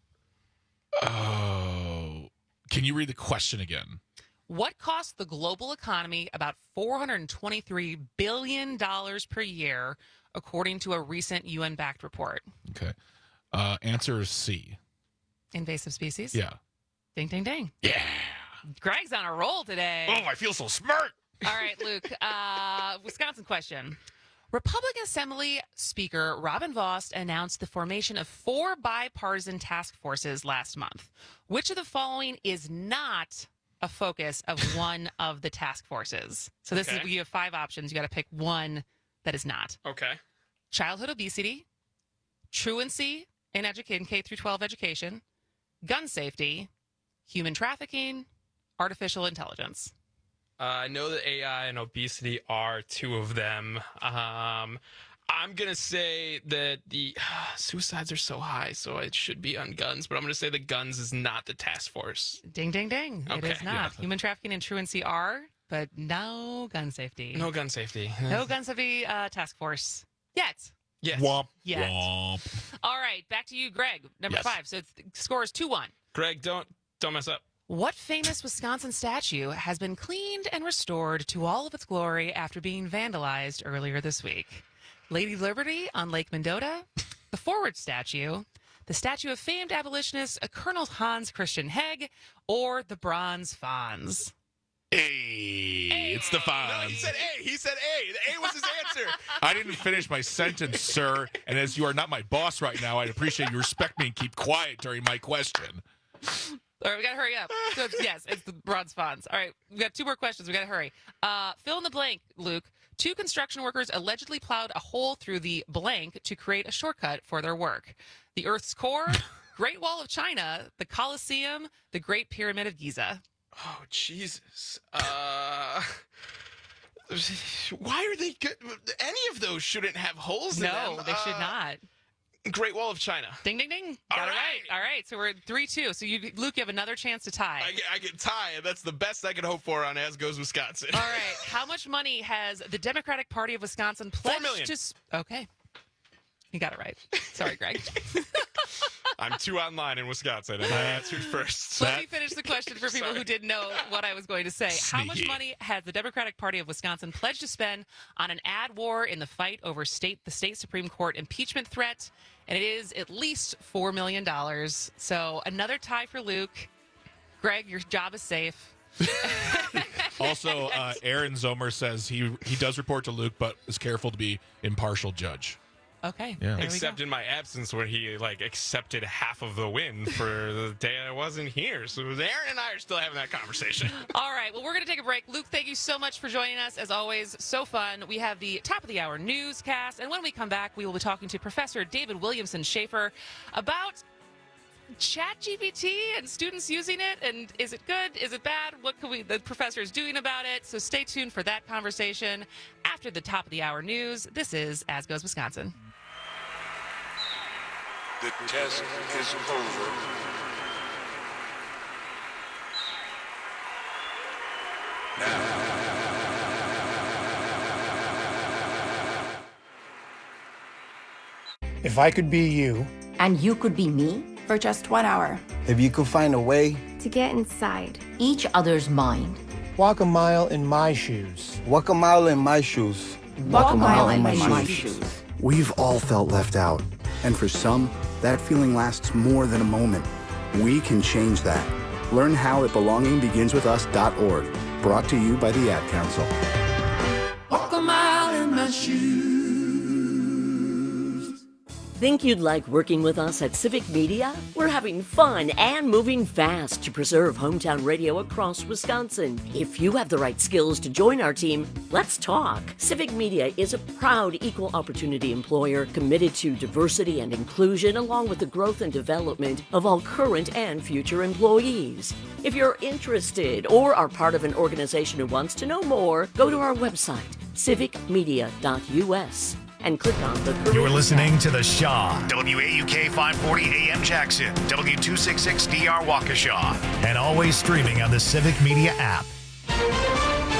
Speaker 19: Oh. Can you read the question again?
Speaker 18: What costs the global economy about $423 billion per year, according to a recent UN-backed report?
Speaker 19: Okay. Answer is C.
Speaker 18: Invasive species?
Speaker 19: Yeah.
Speaker 18: Ding, ding, ding.
Speaker 19: Yeah.
Speaker 18: Greg's on a roll today.
Speaker 19: Oh, I feel so smart.
Speaker 18: All right, Luke. Wisconsin question. Republican Assembly Speaker Robin Vos announced the formation of 4 bipartisan task forces last month. Which of the following is not a focus of one of the task forces? So this is, you have 5 options. You got to pick one that is not.
Speaker 32: Okay.
Speaker 18: Childhood obesity, truancy in K through 12 education, gun safety, human trafficking, artificial intelligence.
Speaker 32: I know that AI and obesity are 2 of them. I'm going to say that the suicides are so high, so it should be on guns, but I'm going to say the guns is not the task force.
Speaker 18: Ding, ding, ding. Okay. It is not. Yeah. Human trafficking and truancy are, but no gun safety.
Speaker 32: No gun safety.
Speaker 18: No gun safety task force. Yet.
Speaker 32: Yes.
Speaker 19: Womp.
Speaker 18: Yet.
Speaker 19: Womp.
Speaker 18: All right, back to you, Greg. Number 5. So the score is 2-1.
Speaker 32: Greg, don't mess up.
Speaker 18: What famous Wisconsin statue has been cleaned and restored to all of its glory after being vandalized earlier this week? Lady Liberty on Lake Mendota, the Forward statue, the statue of famed abolitionist Colonel Hans Christian Hegg, or the Bronze Fonz?
Speaker 19: Hey, it's the Fonz.
Speaker 32: No, he said A. The A was his answer.
Speaker 19: I didn't finish my sentence, sir. And as you are not my boss right now, I'd appreciate you respect me and keep quiet during my question.
Speaker 18: All right, we got to hurry up. So yes, it's the Bronze Fonz. All right, we got 2 more questions. We got to hurry. Fill in the blank, Luke. 2 construction workers allegedly plowed a hole through the blank to create a shortcut for their work. The Earth's core, Great Wall of China, the Colosseum, the Great Pyramid of Giza.
Speaker 32: Oh, Jesus. Why are they good? Any of those shouldn't have holes in them.
Speaker 18: No, they should not.
Speaker 32: Great Wall of China.
Speaker 18: Ding, ding, ding. Got it right. All right, so we're at 3-2. So, Luke, you have another chance to tie.
Speaker 32: I get tie, and that's the best I can hope for on As Goes Wisconsin.
Speaker 18: All right. How much money has the Democratic Party of Wisconsin pledged
Speaker 32: $4 million.
Speaker 18: Okay. You got it right. Sorry, Greg.
Speaker 32: I'm 2 online in Wisconsin, and I answered first.
Speaker 18: Let me finish the question for people who didn't know what I was going to say. How much money has the Democratic Party of Wisconsin pledged to spend on an ad war in the fight over the state Supreme Court impeachment threat? And it is at least $4 million. So another tie for Luke. Greg, your job is safe.
Speaker 19: Also, Aaron Zomer says he does report to Luke, but is careful to be impartial judge.
Speaker 18: Okay.
Speaker 19: Yeah.
Speaker 32: Except in my absence, where he accepted half of the win for the day I wasn't here. So Aaron and I are still having that conversation.
Speaker 18: All right. Well, we're going to take a break. Luke, thank you so much for joining us. As always, so fun. We have the top of the hour newscast, and when we come back, we will be talking to Professor David Williamson Schaefer about ChatGPT and students using it, and is it good? Is it bad? What can the professors doing about it? So stay tuned for that conversation after the top of the hour news. This is As Goes Wisconsin.
Speaker 30: The test is over.
Speaker 3: If I could be you,
Speaker 8: and you could be me,
Speaker 26: for just 1 hour.
Speaker 9: If you could find a way
Speaker 26: to get inside
Speaker 8: each other's mind.
Speaker 3: Walk a mile in my shoes.
Speaker 9: Walk a mile in my shoes.
Speaker 8: Walk a mile in my shoes.
Speaker 13: We've all felt left out. And for some, that feeling lasts more than a moment. We can change that. Learn how at belongingbeginswithus.org. Brought to you by the Ad Council.
Speaker 15: Walk a mile in my shoes.
Speaker 16: Think you'd like working with us at Civic Media? We're having fun and moving fast to preserve hometown radio across Wisconsin. If you have the right skills to join our team, let's talk. Civic Media is a proud equal opportunity employer committed to diversity and inclusion, along with the growth and development of all current and future employees. If you're interested or are part of an organization who wants to know more, go to our website, civicmedia.us. and click on the career.
Speaker 1: You're listening to The Shaw, WAUK 540 AM Jackson, W266DR Waukesha, and always streaming on the Civic Media app.